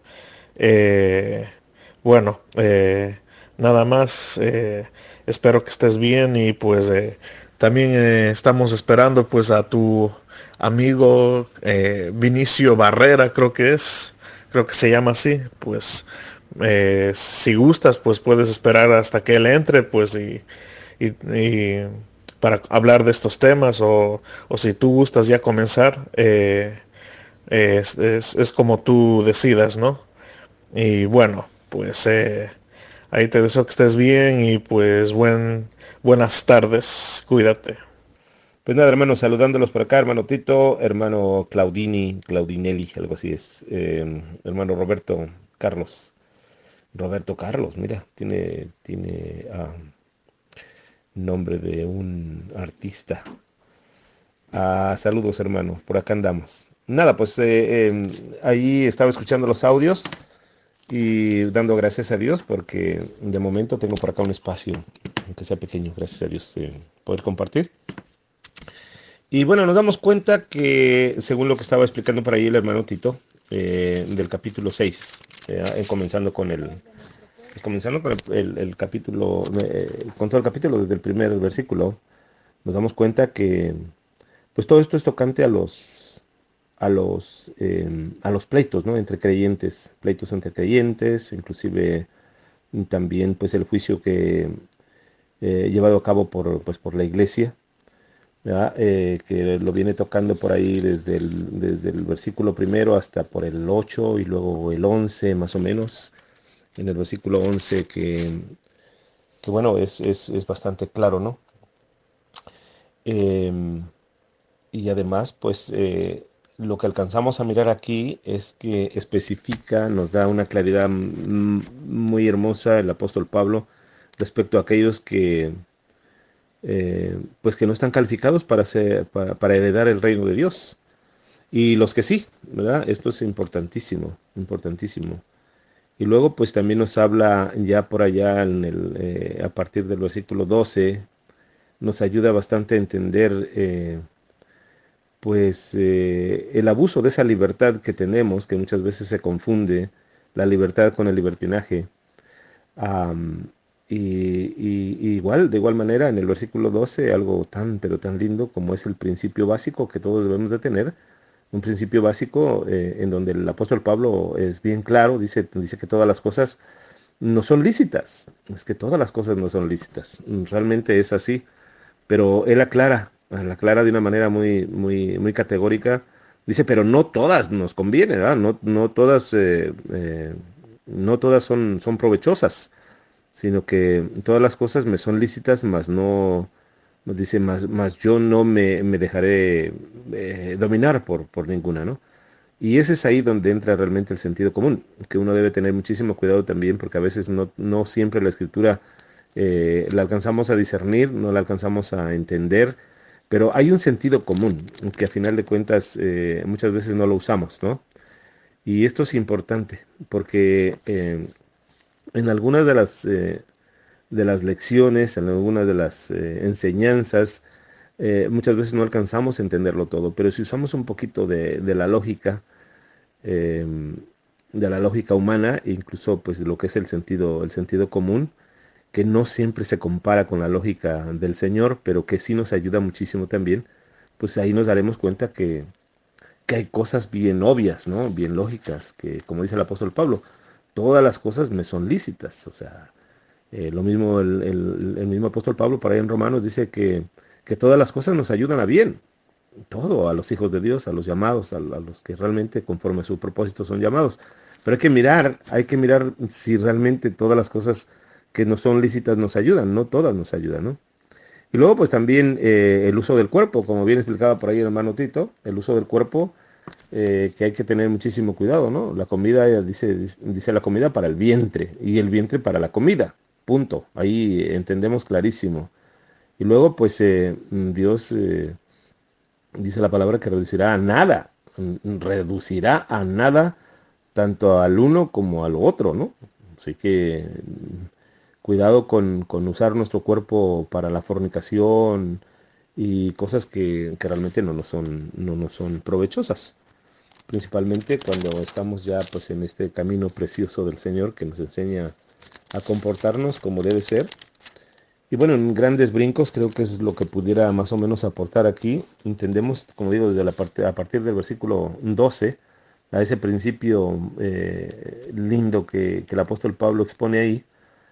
S8: Bueno, nada más, espero que estés bien y pues también estamos esperando pues a tu amigo Vinicio Barrera, creo que se llama así, pues si gustas pues puedes esperar hasta que él entre pues y para hablar de estos temas o si tú gustas ya comenzar, es como tú decidas, ¿no? Y bueno, pues ahí te deseo que estés bien y pues buenas tardes, cuídate.
S12: Pues nada, hermanos, saludándolos por acá, hermano Tito, hermano Claudinelli, algo así es, hermano Roberto Carlos, mira, tiene nombre de un artista. Saludos, hermano, por acá andamos. Nada, pues ahí estaba escuchando los audios y dando gracias a Dios porque de momento tengo por acá un espacio, aunque sea pequeño, gracias a Dios, poder compartir. Y bueno, nos damos cuenta que, según lo que estaba explicando por ahí el hermano Tito, del capítulo 6, comenzando con el capítulo, con todo el capítulo desde el primer versículo, nos damos cuenta que pues todo esto es tocante a los pleitos, ¿no? Pleitos entre creyentes, inclusive también pues el juicio que llevado a cabo por la iglesia, que lo viene tocando por ahí desde el versículo primero hasta por el 8 y luego el 11 más o menos. En el versículo 11 que bueno, es bastante claro, ¿no? Y además, pues, lo que alcanzamos a mirar aquí es que especifica, nos da una claridad muy hermosa el apóstol Pablo respecto a aquellos que pues que no están calificados para heredar el reino de Dios. Y los que sí, ¿verdad? Esto es importantísimo. Y luego pues también nos habla ya por allá a partir del versículo 12, nos ayuda bastante a entender el abuso de esa libertad que tenemos, que muchas veces se confunde la libertad con el libertinaje. De igual manera en el versículo 12, algo pero tan lindo como es el principio básico que todos debemos de tener, un principio básico en donde el apóstol Pablo es bien claro, dice que todas las cosas no son lícitas, es que todas las cosas no son lícitas, realmente es así, pero él aclara de una manera muy, muy, muy categórica, dice, pero no todas nos conviene, ¿verdad? No todas son provechosas, sino que todas las cosas me son lícitas, mas no, nos dice, más yo no me dejaré dominar por ninguna, ¿no? Y ese es ahí donde entra realmente el sentido común, que uno debe tener muchísimo cuidado también, porque a veces no siempre la escritura la alcanzamos a discernir, no la alcanzamos a entender, pero hay un sentido común, que a final de cuentas muchas veces no lo usamos, ¿no? Y esto es importante, porque en algunas de las lecciones, en algunas de las enseñanzas, muchas veces no alcanzamos a entenderlo todo, pero si usamos un poquito de la lógica, humana, incluso pues lo que es el sentido común, que no siempre se compara con la lógica del Señor, pero que sí nos ayuda muchísimo también, pues ahí nos daremos cuenta que hay cosas bien obvias, ¿no? Bien lógicas, que como dice el apóstol Pablo, todas las cosas me son lícitas. O sea, lo mismo el mismo apóstol Pablo por ahí en Romanos dice que todas las cosas nos ayudan a bien. Todo, a los hijos de Dios, a los llamados, a los que realmente conforme a su propósito son llamados. Pero hay que mirar si realmente todas las cosas que no son lícitas nos ayudan, no todas nos ayudan, ¿no? Y luego pues también el uso del cuerpo, como bien explicaba por ahí el hermano Tito, el uso del cuerpo, que hay que tener muchísimo cuidado, ¿no? La comida, dice la comida para el vientre, y el vientre para la comida, punto. Ahí entendemos clarísimo. Y luego pues Dios dice la palabra que reducirá a nada tanto al uno como al otro, ¿no? Así que cuidado con usar nuestro cuerpo para la fornicación y cosas que realmente no nos son provechosas. Principalmente cuando estamos ya pues en este camino precioso del Señor que nos enseña a comportarnos como debe ser. Y bueno, en grandes brincos creo que es lo que pudiera más o menos aportar aquí. Entendemos, como digo, desde a partir del versículo 12, a ese principio lindo que el apóstol Pablo expone ahí.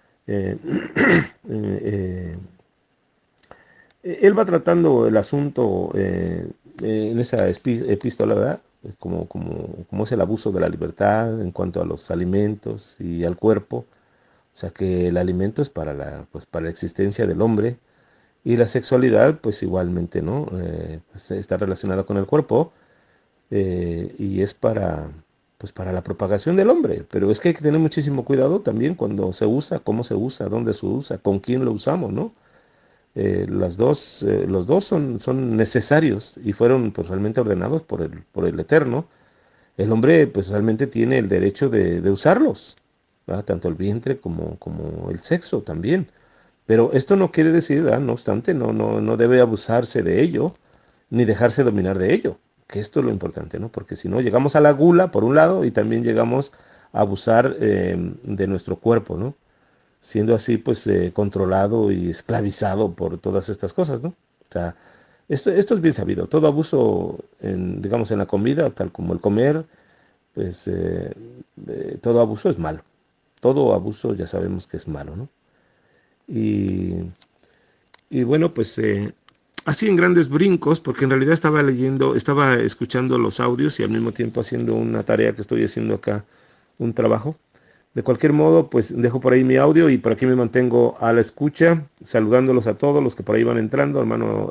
S12: Él va tratando el asunto en esa epístola, ¿verdad? Como es el abuso de la libertad en cuanto a los alimentos y al cuerpo. O sea que el alimento es para la existencia del hombre, y la sexualidad pues igualmente, ¿no? Pues está relacionada con el cuerpo, y es para la propagación del hombre. Pero es que hay que tener muchísimo cuidado también cuando se usa, cómo se usa, dónde se usa, con quién lo usamos, ¿no? Los dos son necesarios y fueron pues realmente ordenados por el Eterno. El hombre pues realmente tiene el derecho de usarlos, ¿verdad? Tanto el vientre como el sexo también. Pero esto no quiere decir, ¿verdad? No obstante, no debe abusarse de ello, ni dejarse dominar de ello. Que esto es lo importante, ¿no? Porque si no, llegamos a la gula, por un lado, y también llegamos a abusar de nuestro cuerpo, ¿no? Siendo así, pues, controlado y esclavizado por todas estas cosas, ¿no? O sea, esto es bien sabido. Todo abuso, digamos, en la comida, tal como el comer, pues, todo abuso es malo. Todo abuso ya sabemos que es malo, ¿no? Y bueno, pues así en grandes brincos, porque en realidad estaba escuchando los audios y al mismo tiempo haciendo una tarea que estoy haciendo acá, un trabajo. De cualquier modo, pues dejo por ahí mi audio y por aquí me mantengo a la escucha, saludándolos a todos los que por ahí van entrando, hermano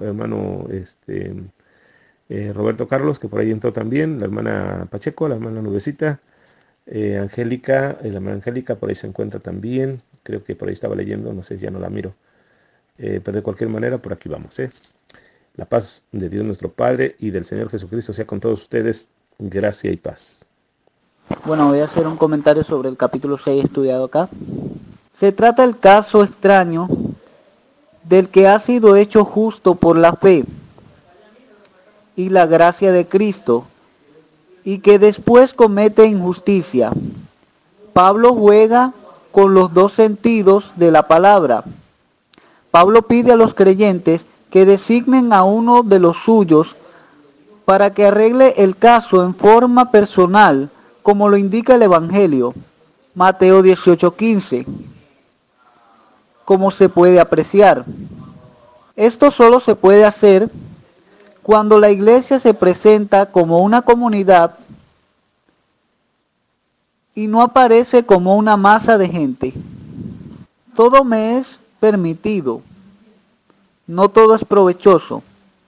S12: Roberto Carlos, que por ahí entró también, la hermana Pacheco, la hermana Nubecita, Angélica, la hermana Angélica por ahí se encuentra también, creo que por ahí estaba leyendo, no sé, ya no la miro, pero de cualquier manera por aquí vamos. La paz de Dios nuestro Padre y del Señor Jesucristo sea con todos ustedes, gracia y paz.
S10: Bueno, voy a hacer un comentario sobre el capítulo 6 estudiado acá. Se trata del caso extraño del que ha sido hecho justo por la fe y la gracia de Cristo, y que después comete injusticia. Pablo juega con los dos sentidos de la palabra. Pablo pide a los creyentes que designen a uno de los suyos para que arregle el caso en forma personal, como lo indica el Evangelio, Mateo 18:15. Como se puede apreciar, esto solo se puede hacer cuando la iglesia se presenta como una comunidad y no aparece como una masa de gente. Todo me es permitido, no todo es provechoso.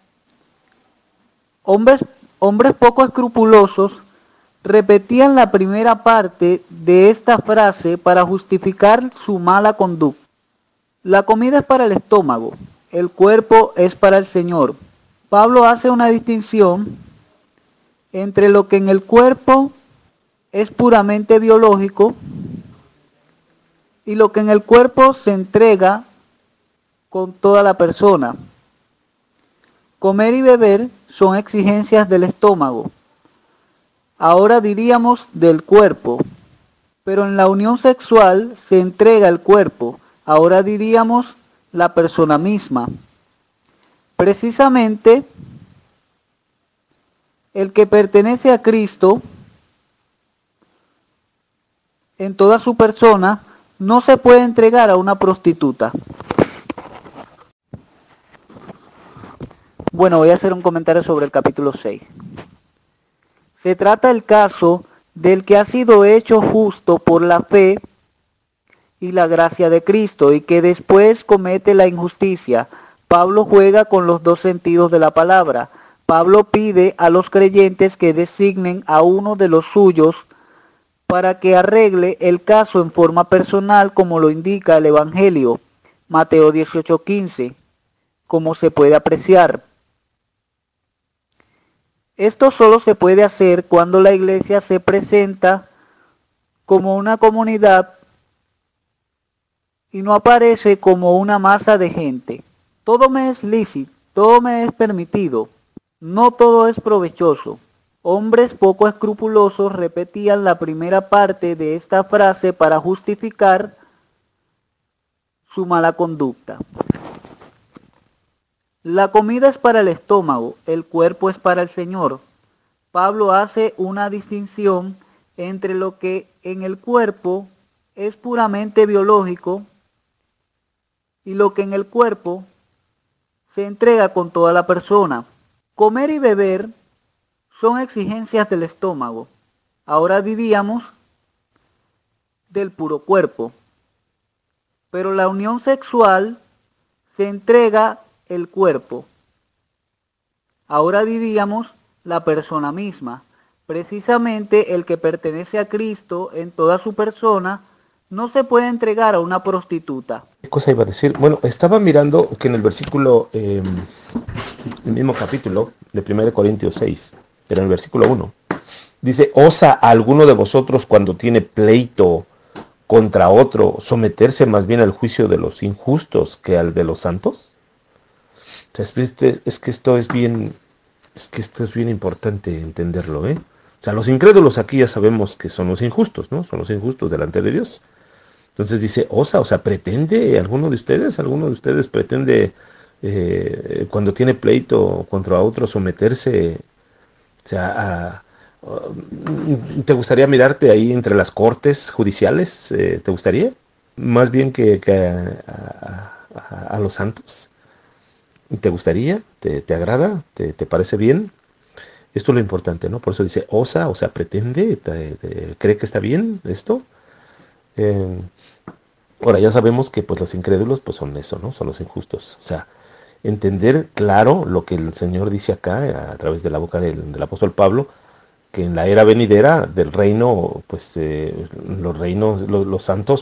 S10: Hombres poco escrupulosos repetían la primera parte de esta frase para justificar su mala conducta. La comida es para el estómago, el cuerpo es para el Señor. Pablo hace una distinción entre lo que en el cuerpo es puramente biológico y lo que en el cuerpo se entrega con toda la persona. Comer y beber son exigencias del estómago. Ahora diríamos del cuerpo. Pero en la unión sexual se entrega el cuerpo. Ahora diríamos la persona misma. Precisamente, el que pertenece a Cristo en toda su persona no se puede entregar a una prostituta. Bueno, voy a hacer un comentario sobre el capítulo 6. Se trata del caso del que ha sido hecho justo por la fe y la gracia de Cristo y que después comete la injusticia. Pablo juega con los dos sentidos de la palabra. Pablo pide a los creyentes que designen a uno de los suyos para que arregle el caso en forma personal, como lo indica el Evangelio, Mateo 18:15, como se puede apreciar. Esto solo se puede hacer cuando la iglesia se presenta como una comunidad y no aparece como una masa de gente. Todo me es lícito, todo me es permitido, no todo es provechoso. Hombres poco escrupulosos repetían la primera parte de esta frase para justificar su mala conducta. La comida es para el estómago, el cuerpo es para el Señor. Pablo hace una distinción entre lo que en el cuerpo es puramente biológico y lo que en el cuerpo se entrega con toda la persona. Comer y beber son exigencias del estómago. Ahora diríamos del puro cuerpo. Pero la unión sexual se entrega el cuerpo. Ahora diríamos la persona misma. Precisamente el que pertenece a Cristo en toda su persona no se puede entregar a una prostituta.
S12: ¿Qué cosa iba a decir? Bueno, estaba mirando que en el versículo, el mismo capítulo de 1 Corintios 6, pero en el versículo 1, dice, ¿osa alguno de vosotros cuando tiene pleito contra otro someterse más bien al juicio de los injustos que al de los santos? O sea, es que esto es bien importante entenderlo, ¿eh? O sea, los incrédulos aquí ya sabemos que son los injustos, ¿no? Son los injustos delante de Dios. Entonces dice, o sea, pretende alguno de ustedes pretende cuando tiene pleito contra otro someterse, o sea, ¿te gustaría mirarte ahí entre las cortes judiciales? ¿Te gustaría? Más bien que a los santos. ¿Te gustaría? ¿Te agrada? ¿Te parece bien? Esto es lo importante, ¿no? Por eso dice, o sea, pretende, cree que está bien esto. Ahora ya sabemos que pues los incrédulos pues son eso, ¿no? Son los injustos. O sea, entender claro lo que el Señor dice acá a través de la boca del apóstol Pablo, que en la era venidera del reino, pues los santos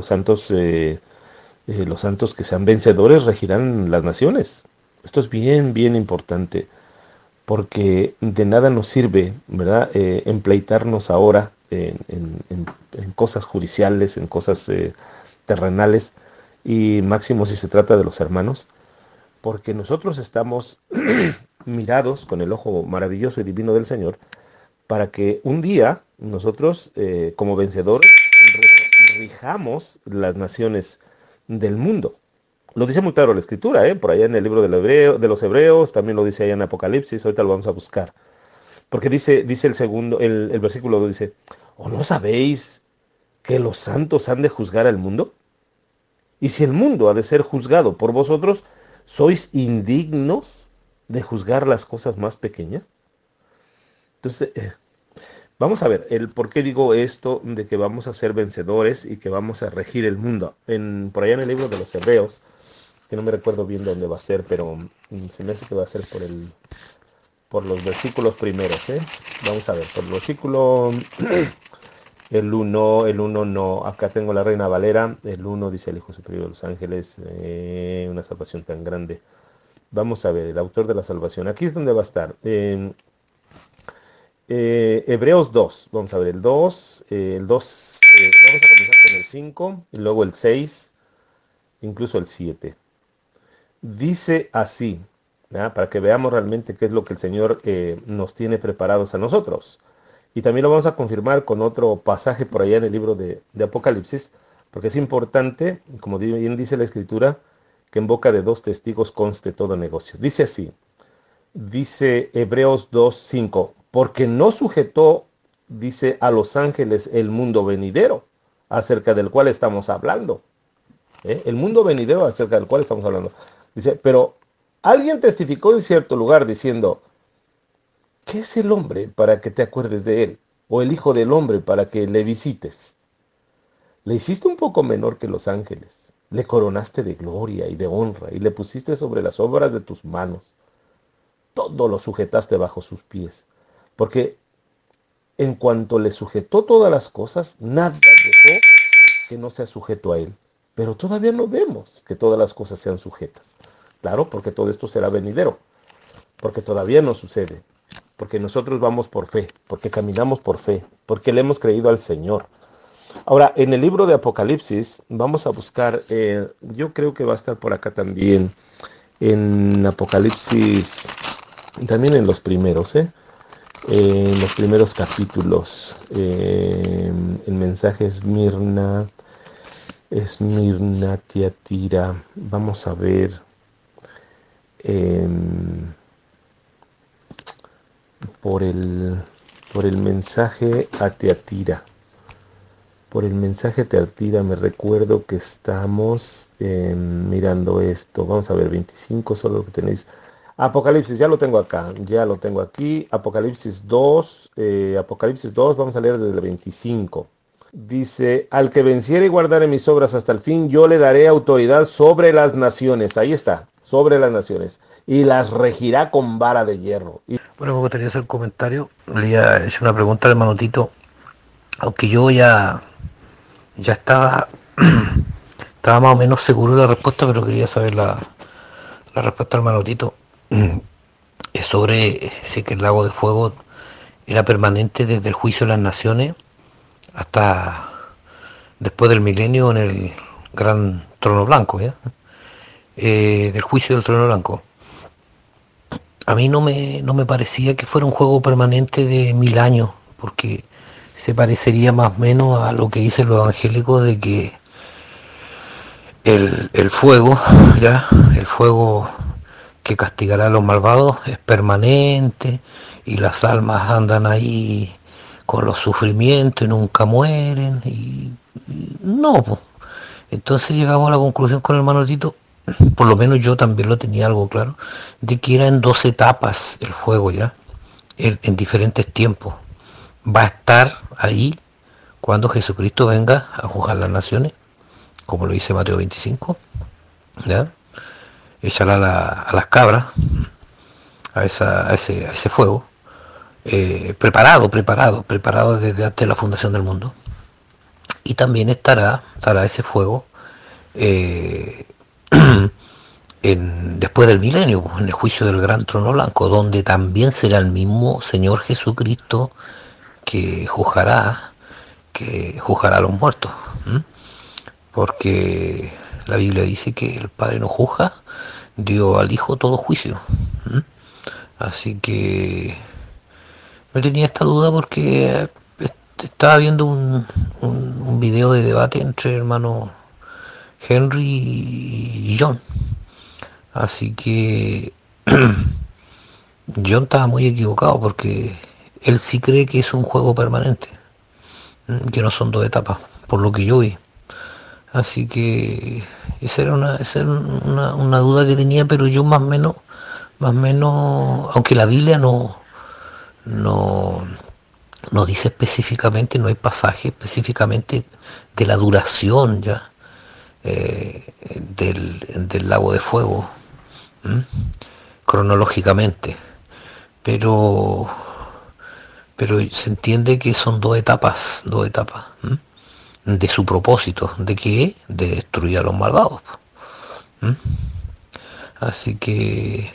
S12: que sean vencedores regirán las naciones. Esto es bien, bien importante, porque de nada nos sirve, ¿verdad? Empleitarnos ahora en cosas judiciales, en cosas terrenales, y máximo si se trata de los hermanos, porque nosotros estamos mirados con el ojo maravilloso y divino del Señor, para que un día nosotros, como vencedores, rijamos las naciones del mundo. Lo dice muy claro la Escritura, por allá en el libro de los Hebreos, también lo dice allá en Apocalipsis, ahorita lo vamos a buscar. Porque dice el versículo 2 dice, ¿o no sabéis que los santos han de juzgar al mundo? Y si el mundo ha de ser juzgado por vosotros, ¿sois indignos de juzgar las cosas más pequeñas? Entonces, vamos a ver, por qué digo esto de que vamos a ser vencedores y que vamos a regir el mundo. Por allá en el libro de los Hebreos, que no me recuerdo bien dónde va a ser, pero se me hace que va a ser por los versículos primeros, ¿eh? Vamos a ver, por el versículo, el 1 no, acá tengo la Reina Valera, el 1 dice el Hijo Superior de los Ángeles, una salvación tan grande. Vamos a ver, el autor de la salvación, aquí es donde va a estar, Hebreos 2, vamos a ver el 2, vamos a comenzar con el 5, y luego el 6, incluso el 7. Dice así, ¿ya? Para que veamos realmente qué es lo que el Señor nos tiene preparados a nosotros. Y también lo vamos a confirmar con otro pasaje por allá en el libro de Apocalipsis, porque es importante, como bien dice la Escritura, que en boca de 2 testigos conste todo negocio. Dice así, dice Hebreos 2:5, porque no sujetó, dice, a los ángeles el mundo venidero, acerca del cual estamos hablando. El mundo venidero acerca del cual estamos hablando. Dice, pero alguien testificó en cierto lugar diciendo, ¿qué es el hombre para que te acuerdes de él? ¿O el hijo del hombre para que le visites? Le hiciste un poco menor que los ángeles. Le coronaste de gloria y de honra y le pusiste sobre las obras de tus manos. Todo lo sujetaste bajo sus pies. Porque en cuanto le sujetó todas las cosas, nada dejó que no sea sujeto a él. Pero todavía no vemos que todas las cosas sean sujetas. Claro, porque todo esto será venidero. Porque todavía no sucede. Porque nosotros vamos por fe. Porque caminamos por fe. Porque le hemos creído al Señor. Ahora, en el libro de Apocalipsis, vamos a buscar, yo creo que va a estar por acá también, en Apocalipsis, también en los primeros, en los primeros capítulos, el mensaje Esmirna, Tiatira, vamos a ver, por el mensaje a Tiatira. Por el mensaje Teatira me recuerdo que estamos mirando esto. Vamos a ver, 25 solo lo que tenéis. Apocalipsis, ya lo tengo acá, ya lo tengo aquí. Apocalipsis 2, vamos a leer desde el 25. Dice, al que venciere y guardare mis obras hasta el fin, yo le daré autoridad sobre las naciones. Ahí está, sobre las naciones. Y las regirá con vara de hierro.
S5: Bueno, me gustaría hacer un comentario. Le he hecho una pregunta al hermano Tito. Aunque yo ya estaba más o menos seguro de la respuesta, pero quería saber la respuesta del hermano Tito. Es sobre si que el lago de fuego era permanente desde el juicio de las naciones hasta después del milenio en el gran trono blanco, ¿ya? Del juicio del trono blanco. A mí no me parecía que fuera un juego permanente de 1000 años, porque se parecería más o menos a lo que dicen los evangélicos de que el fuego, ¿ya? El fuego que castigará a los malvados es permanente y las almas andan ahí con los sufrimientos y nunca mueren. Y no, pues. Entonces llegamos a la conclusión con el hermano Tito, por lo menos yo también lo tenía algo claro, de que era en 2 etapas el fuego, ¿ya? En diferentes tiempos. Va a estar ahí cuando Jesucristo venga a juzgar las naciones, como lo dice Mateo 25, ¿ya? Echará a las cabras a ese fuego, preparado desde antes de la fundación del mundo. Y también estará ese fuego después del milenio, en el juicio del gran trono blanco, donde también será el mismo Señor Jesucristo que juzgará a los muertos, porque la Biblia dice que el Padre no juzga, dio al Hijo todo juicio. Así que me tenía esta duda porque estaba viendo un video de debate entre hermanos Henry y John. Así que John estaba muy equivocado porque él sí cree que es un juego permanente, que no son 2 etapas, por lo que yo vi. Así que esa era una duda que tenía, pero yo más o menos, aunque la Biblia no dice específicamente, no hay pasaje específicamente de la duración ya del lago de fuego, cronológicamente, pero se entiende que son 2 etapas, de su propósito, ¿de qué? De destruir a los malvados. Así que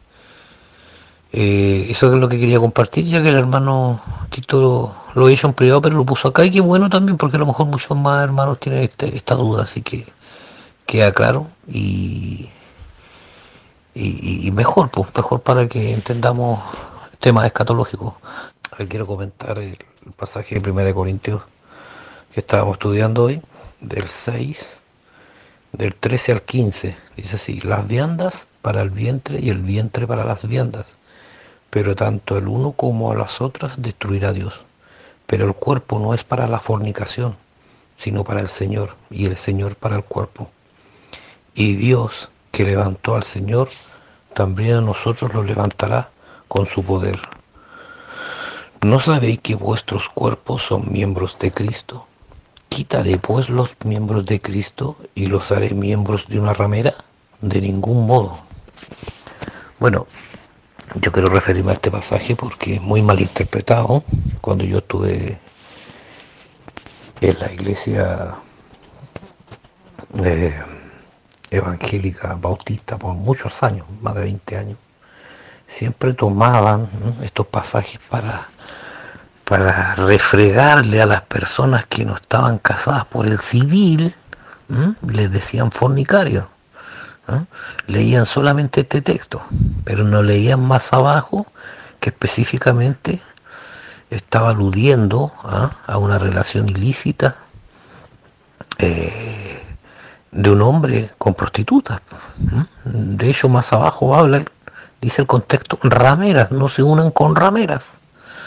S5: eso es lo que quería compartir, ya que el hermano Tito lo hizo en privado, pero lo puso acá, y qué bueno también, porque a lo mejor muchos más hermanos tienen esta duda, así que queda claro. Y y mejor, pues, mejor para que entendamos temas escatológicos. Quiero comentar el pasaje de 1 Corintios que estábamos estudiando hoy, del 6, del 13 al 15. Dice así: las viandas para el vientre y el vientre para las viandas, pero tanto el uno como a las otras destruirá Dios. Pero el cuerpo no es para la fornicación, sino para el Señor, y el Señor para el cuerpo. Y Dios, que levantó al Señor, también a nosotros lo levantará con su poder. ¿No sabéis que vuestros cuerpos son miembros de Cristo? ¿Quitaré pues los miembros de Cristo y los haré miembros de una ramera? De ningún modo. Bueno, yo quiero referirme a este pasaje porque es muy mal interpretado. Cuando yo estuve en la iglesia evangélica bautista por muchos años, más de 20 años, siempre tomaban, ¿no?, estos pasajes para refregarle a las personas que no estaban casadas por el civil, les decían fornicarios. Leían solamente este texto, pero no leían más abajo que específicamente estaba aludiendo a una relación ilícita de un hombre con prostitutas. De hecho, más abajo habla, dice el contexto, rameras, no se unan con rameras.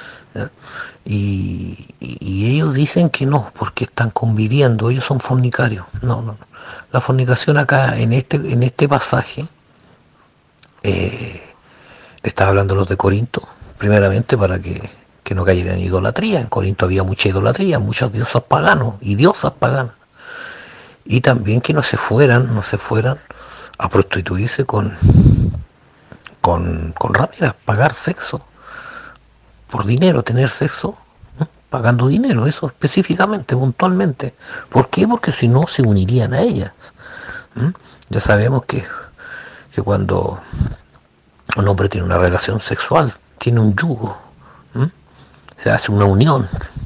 S5: Y ellos dicen que no, porque están conviviendo, ellos son fornicarios. No. La fornicación acá, en este pasaje, le estaba hablando a los de Corinto, primeramente para que no cayeran en idolatría. En Corinto había mucha idolatría, muchos dioses paganos y diosas paganas. Y también que no se fueran a prostituirse con rameras, pagar sexo por dinero, tener sexo pagando dinero, eso específicamente, puntualmente. ¿Por qué? Porque si no se unirían a ellas. Ya sabemos que cuando un hombre tiene una relación sexual, tiene un yugo, se hace una unión.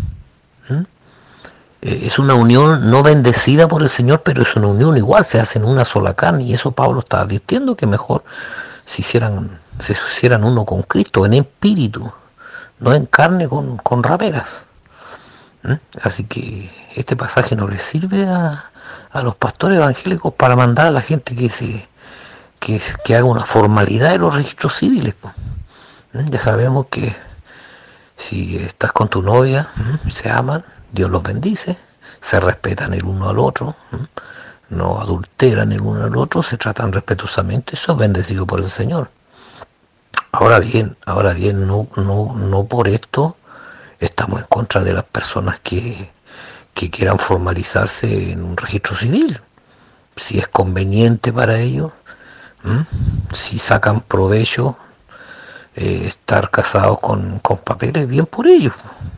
S5: Es una unión no bendecida por el Señor, pero es una unión igual, se hace en una sola carne, y eso Pablo está advirtiendo que mejor se hicieran uno con Cristo, en espíritu, no en carne con rameras. Así que este pasaje no le sirve a los pastores evangélicos para mandar a la gente que haga una formalidad de los registros civiles. Ya sabemos que si estás con tu novia, se aman, Dios los bendice, se respetan el uno al otro, no adulteran el uno al otro, se tratan respetuosamente, eso es bendecido por el Señor. Ahora bien, no por esto estamos en contra de las personas que quieran formalizarse en un registro civil. Si es conveniente para ellos, si sacan provecho, estar casados con papeles, bien por ellos.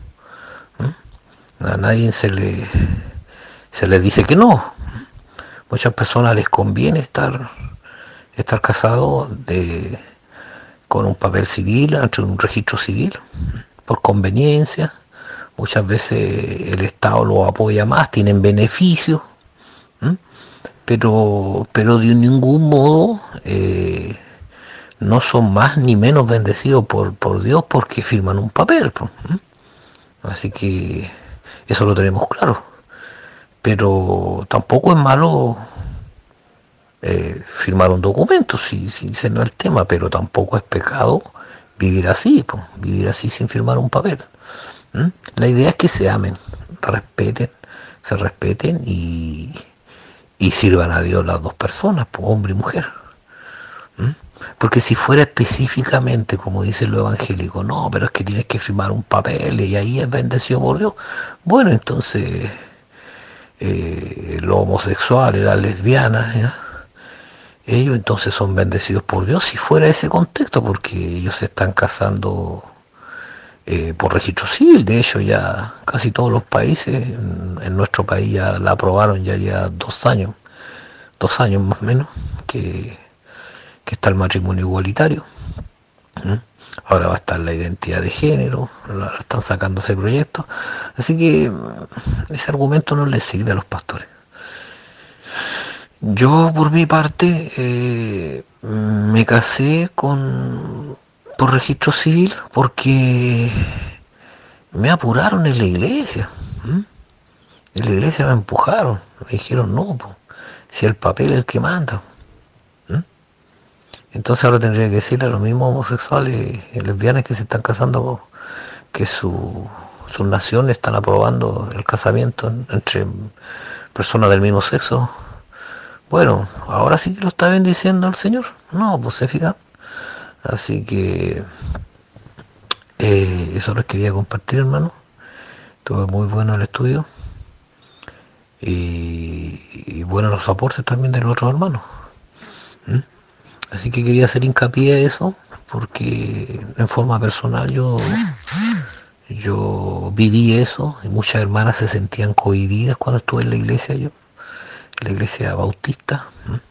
S5: A nadie se le dice que no. Muchas personas les conviene estar casados con un papel civil, ante un registro civil, por conveniencia. Muchas veces el Estado los apoya más, tienen beneficios, pero de ningún modo no son más ni menos bendecidos por Dios porque firman un papel. Así que eso lo tenemos claro. Pero tampoco es malo firmar un documento, si ese no es el tema, pero tampoco es pecado vivir así sin firmar un papel. La idea es que se amen, se respeten y sirvan a Dios las dos personas, hombre y mujer. Porque si fuera específicamente, como dice lo evangélico, no, pero es que tienes que firmar un papel y ahí es bendecido por Dios. Bueno, entonces los homosexuales, las lesbianas, ellos entonces son bendecidos por Dios si fuera ese contexto, porque ellos se están casando por registro civil. De hecho, ya casi todos los países, en nuestro país ya la aprobaron ya 2 años más o menos, que está el matrimonio igualitario. Ahora va a estar la identidad de género, están sacando ese proyecto. Así que ese argumento no les sirve a los pastores. Yo por mi parte Me casé por registro civil porque me apuraron en la iglesia. En la iglesia me empujaron, me dijeron no, po, si el papel es el que manda. Entonces ahora tendría que decirle a los mismos homosexuales y lesbianas que se están casando po, que sus naciones están aprobando el casamiento entre personas del mismo sexo. Bueno, ahora sí que lo está bendiciendo el Señor. No, pues se fija. Así que eso les quería compartir, hermano. Estuvo muy bueno el estudio. Y bueno los aportes también de los otros hermanos. Así que quería hacer hincapié a eso, porque en forma personal yo viví eso, y muchas hermanas se sentían cohibidas cuando estuve en la iglesia, en la iglesia bautista,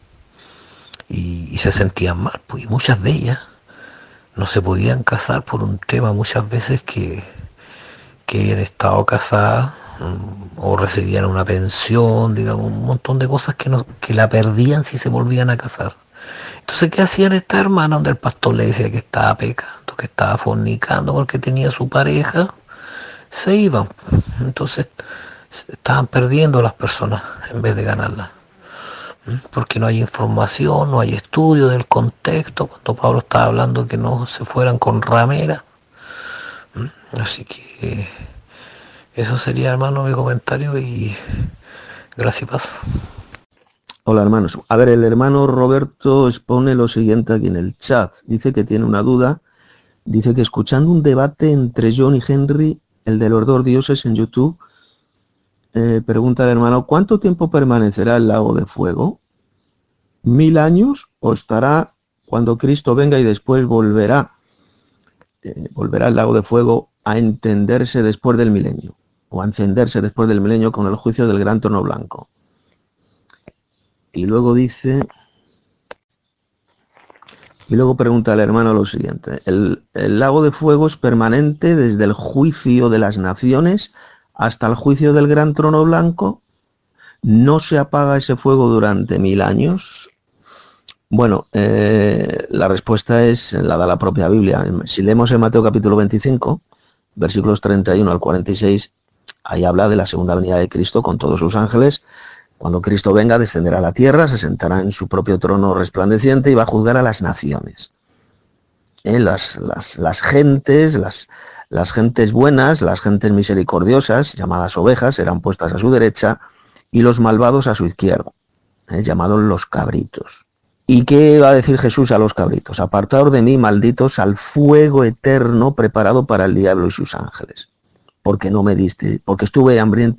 S5: y se sentían mal, pues, y muchas de ellas no se podían casar por un tema muchas veces que habían estado casadas o recibían una pensión, digamos, un montón de cosas que la perdían si se volvían a casar. Entonces, ¿qué hacían estas hermanas donde el pastor le decía que estaba pecando, que estaba fornicando porque tenía su pareja? Se iban. Entonces, estaban perdiendo las personas en vez de ganarlas. Porque no hay información, no hay estudio del contexto, cuando Pablo estaba hablando que no se fueran con rameras. Así que eso sería, hermano, mi comentario, y gracias y paz.
S1: Hola, hermanos. A ver, el hermano Roberto expone lo siguiente aquí en el chat. Dice que tiene una duda. Dice que escuchando un debate entre John y Henry, el de los dos dioses, en YouTube, pregunta el hermano, ¿cuánto tiempo permanecerá el lago de fuego? ¿1000 años? ¿O estará cuando Cristo venga y después volverá el lago de fuego a entenderse después del milenio? O a encenderse después del milenio con el juicio del gran trono blanco. Y luego pregunta al hermano lo siguiente. El lago de fuego es permanente desde el juicio de las naciones hasta el juicio del gran trono blanco. ¿No se apaga ese fuego durante 1000 años? Bueno, la respuesta es la da la propia Biblia. Si leemos en Mateo capítulo 25, versículos 31 al 46, ahí habla de la segunda venida de Cristo con todos sus ángeles. Cuando Cristo venga, descenderá a la tierra, se sentará en su propio trono resplandeciente y va a juzgar a las naciones. Las gentes buenas, las gentes misericordiosas, llamadas ovejas, serán puestas a su derecha, y los malvados a su izquierda, llamados los cabritos. ¿Y qué va a decir Jesús a los cabritos? Apartaos de mí, malditos, al fuego eterno preparado para el diablo y sus ángeles. Porque no me diste, tuve hambre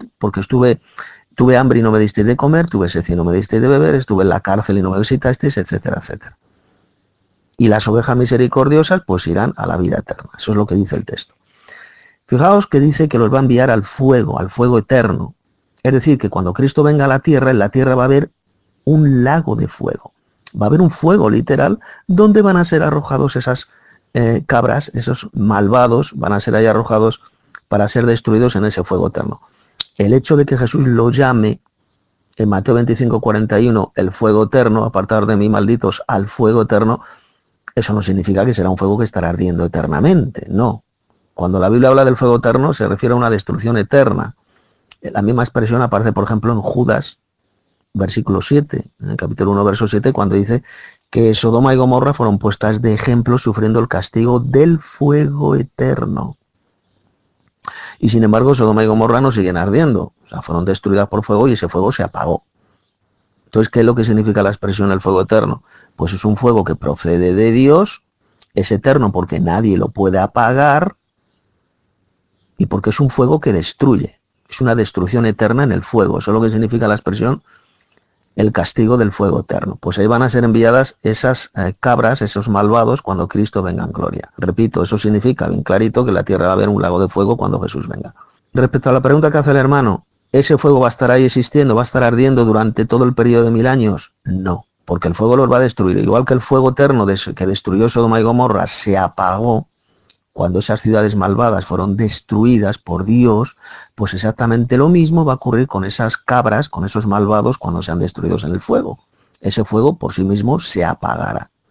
S1: y no me disteis de comer, tuve sed y no me disteis de beber, estuve en la cárcel y no me visitasteis, etcétera, etcétera. Y las ovejas misericordiosas pues irán a la vida eterna. Eso es lo que dice el texto. Fijaos que dice que los va a enviar al fuego eterno. Es decir, que cuando Cristo venga a la tierra, en la tierra va a haber un lago de fuego. Va a haber un fuego literal donde van a ser arrojados esas cabras, esos malvados, van a ser ahí arrojados para ser destruidos en ese fuego eterno. El hecho de que Jesús lo llame en Mateo 25, 41, el fuego eterno, apartaos de mí, malditos, al fuego eterno, eso no significa que será un fuego que estará ardiendo eternamente, no. Cuando la Biblia habla del fuego eterno se refiere a una destrucción eterna. La misma expresión aparece, por ejemplo, en Judas, versículo 7, en el capítulo 1, verso 7, cuando dice que Sodoma y Gomorra fueron puestas de ejemplo sufriendo el castigo del fuego eterno. Y sin embargo, Sodoma y Gomorra no siguen ardiendo. O sea, fueron destruidas por fuego y ese fuego se apagó. Entonces, ¿qué es lo que significa la expresión del fuego eterno? Pues es un fuego que procede de Dios, es eterno porque nadie lo puede apagar y porque es un fuego que destruye. Es una destrucción eterna en el fuego. Eso es lo que significa la expresión el castigo del fuego eterno. Pues ahí van a ser enviadas esas cabras, esos malvados, cuando Cristo venga en gloria. Repito, eso significa bien clarito que en la tierra va a haber un lago de fuego cuando Jesús venga. Respecto a la pregunta que hace el hermano, ¿ese fuego va a estar ahí existiendo, va a estar ardiendo durante todo el periodo de 1000 años? No, porque el fuego los va a destruir. Igual que el fuego eterno que destruyó Sodoma y Gomorra se apagó cuando esas ciudades malvadas fueron destruidas por Dios, pues exactamente lo mismo va a ocurrir con esas cabras, con esos malvados cuando sean destruidos en el fuego. Ese fuego por sí mismo se apagará.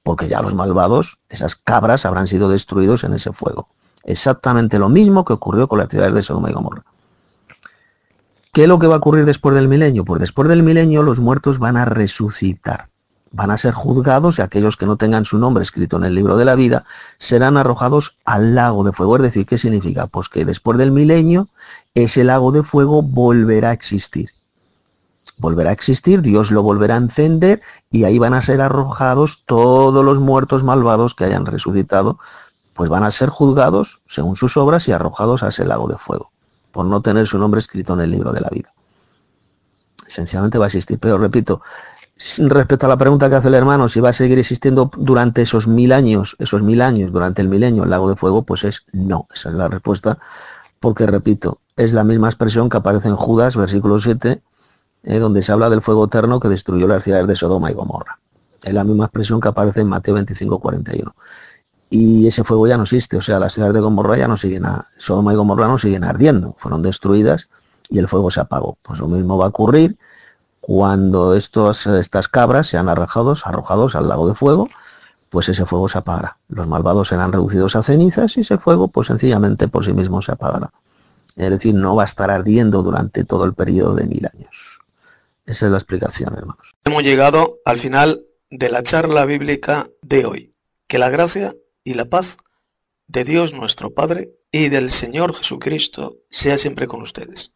S1: porque ya los malvados, esas cabras, habrán sido destruidos en ese fuego. Exactamente lo mismo que ocurrió con las ciudades de Sodoma y Gomorra. ¿Qué es lo que va a ocurrir después del milenio? Pues después del milenio los muertos van a resucitar, van a ser juzgados y aquellos que no tengan su nombre escrito en el libro de la vida serán arrojados al lago de fuego. Es decir, ¿qué significa? Pues que después del milenio ese lago de fuego volverá a existir. Volverá a existir, Dios lo volverá a encender y ahí van a ser arrojados todos los muertos malvados que hayan resucitado, pues van a ser juzgados según sus obras y arrojados a ese lago de fuego, por no tener su nombre escrito en el libro de la vida. Esencialmente va a existir, pero repito, respecto a la pregunta que hace el hermano, si va a seguir existiendo durante esos 1000 años, durante el milenio, el lago de fuego, pues es no, esa es la respuesta, porque repito, es la misma expresión que aparece en Judas, versículo 7, donde se habla del fuego eterno que destruyó las ciudades de Sodoma y Gomorra. Es la misma expresión que aparece en Mateo 25:41. Y ese fuego ya no existe, o sea, las ciudades de Gomorra ya no siguen Sodoma y Gomorra no siguen ardiendo, fueron destruidas y el fuego se apagó. Pues lo mismo va a ocurrir cuando estas cabras sean arrojados al lago de fuego, pues ese fuego se apagará. Los malvados serán reducidos a cenizas y ese fuego pues sencillamente por sí mismo se apagará. Es decir, no va a estar ardiendo durante todo el periodo de 1000 años. Esa es la explicación, hermanos.
S13: Hemos llegado al final de la charla bíblica de hoy. Que la gracia y la paz de Dios nuestro Padre y del Señor Jesucristo sea siempre con ustedes.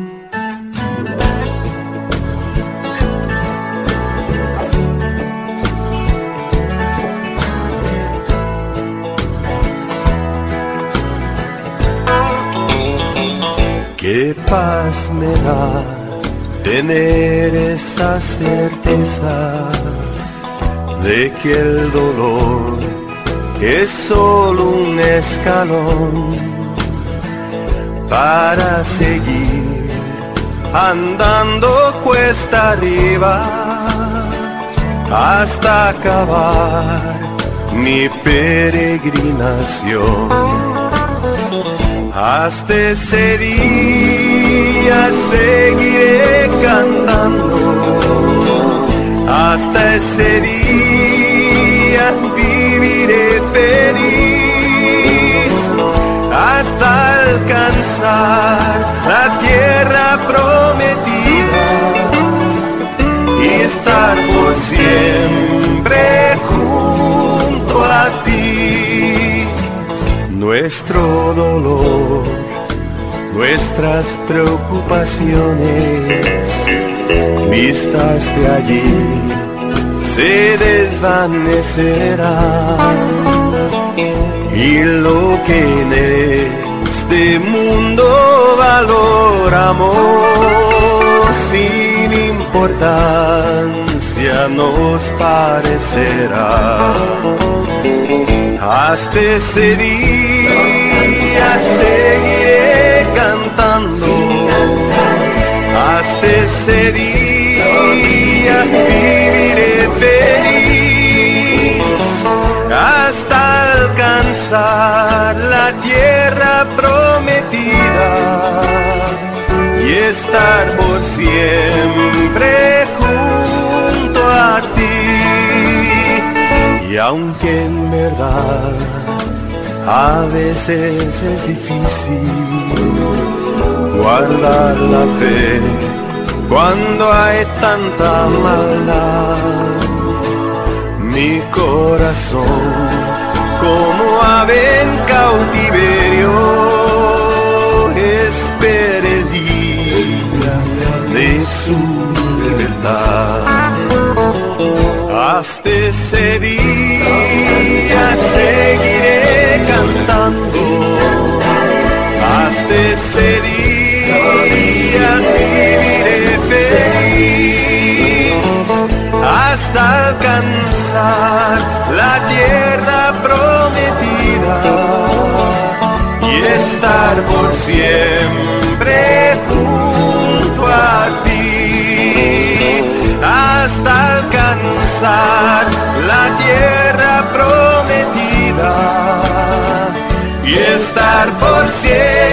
S14: Qué paz me da tener esa certeza de que el dolor es solo un escalón para seguir andando cuesta arriba hasta acabar mi peregrinación. Hasta ese día seguiré cantando, hasta ese día viviré feliz, hasta alcanzar la tierra prometida y estar por siempre junto a ti. Nuestro dolor, nuestras preocupaciones, vistas de allí, se desvanecerán. Y lo que en este mundo valoramos, sin importancia nos parecerá. Hasta ese día seguiré cantando, hasta ese día viviré feliz, hasta alcanzar la tierra prometida y estar por siempre junto a ti. Y aunque en verdad a veces es difícil guardar la fe cuando hay tanta maldad, mi corazón como ave en cautiverio espera el día de su libertad. Hasta ese día seguiré cantando, hasta ese día viviré feliz, hasta alcanzar la tierra prometida y estar por siempre junto a ti, hasta alcanzar la tierra prometida y estar por siempre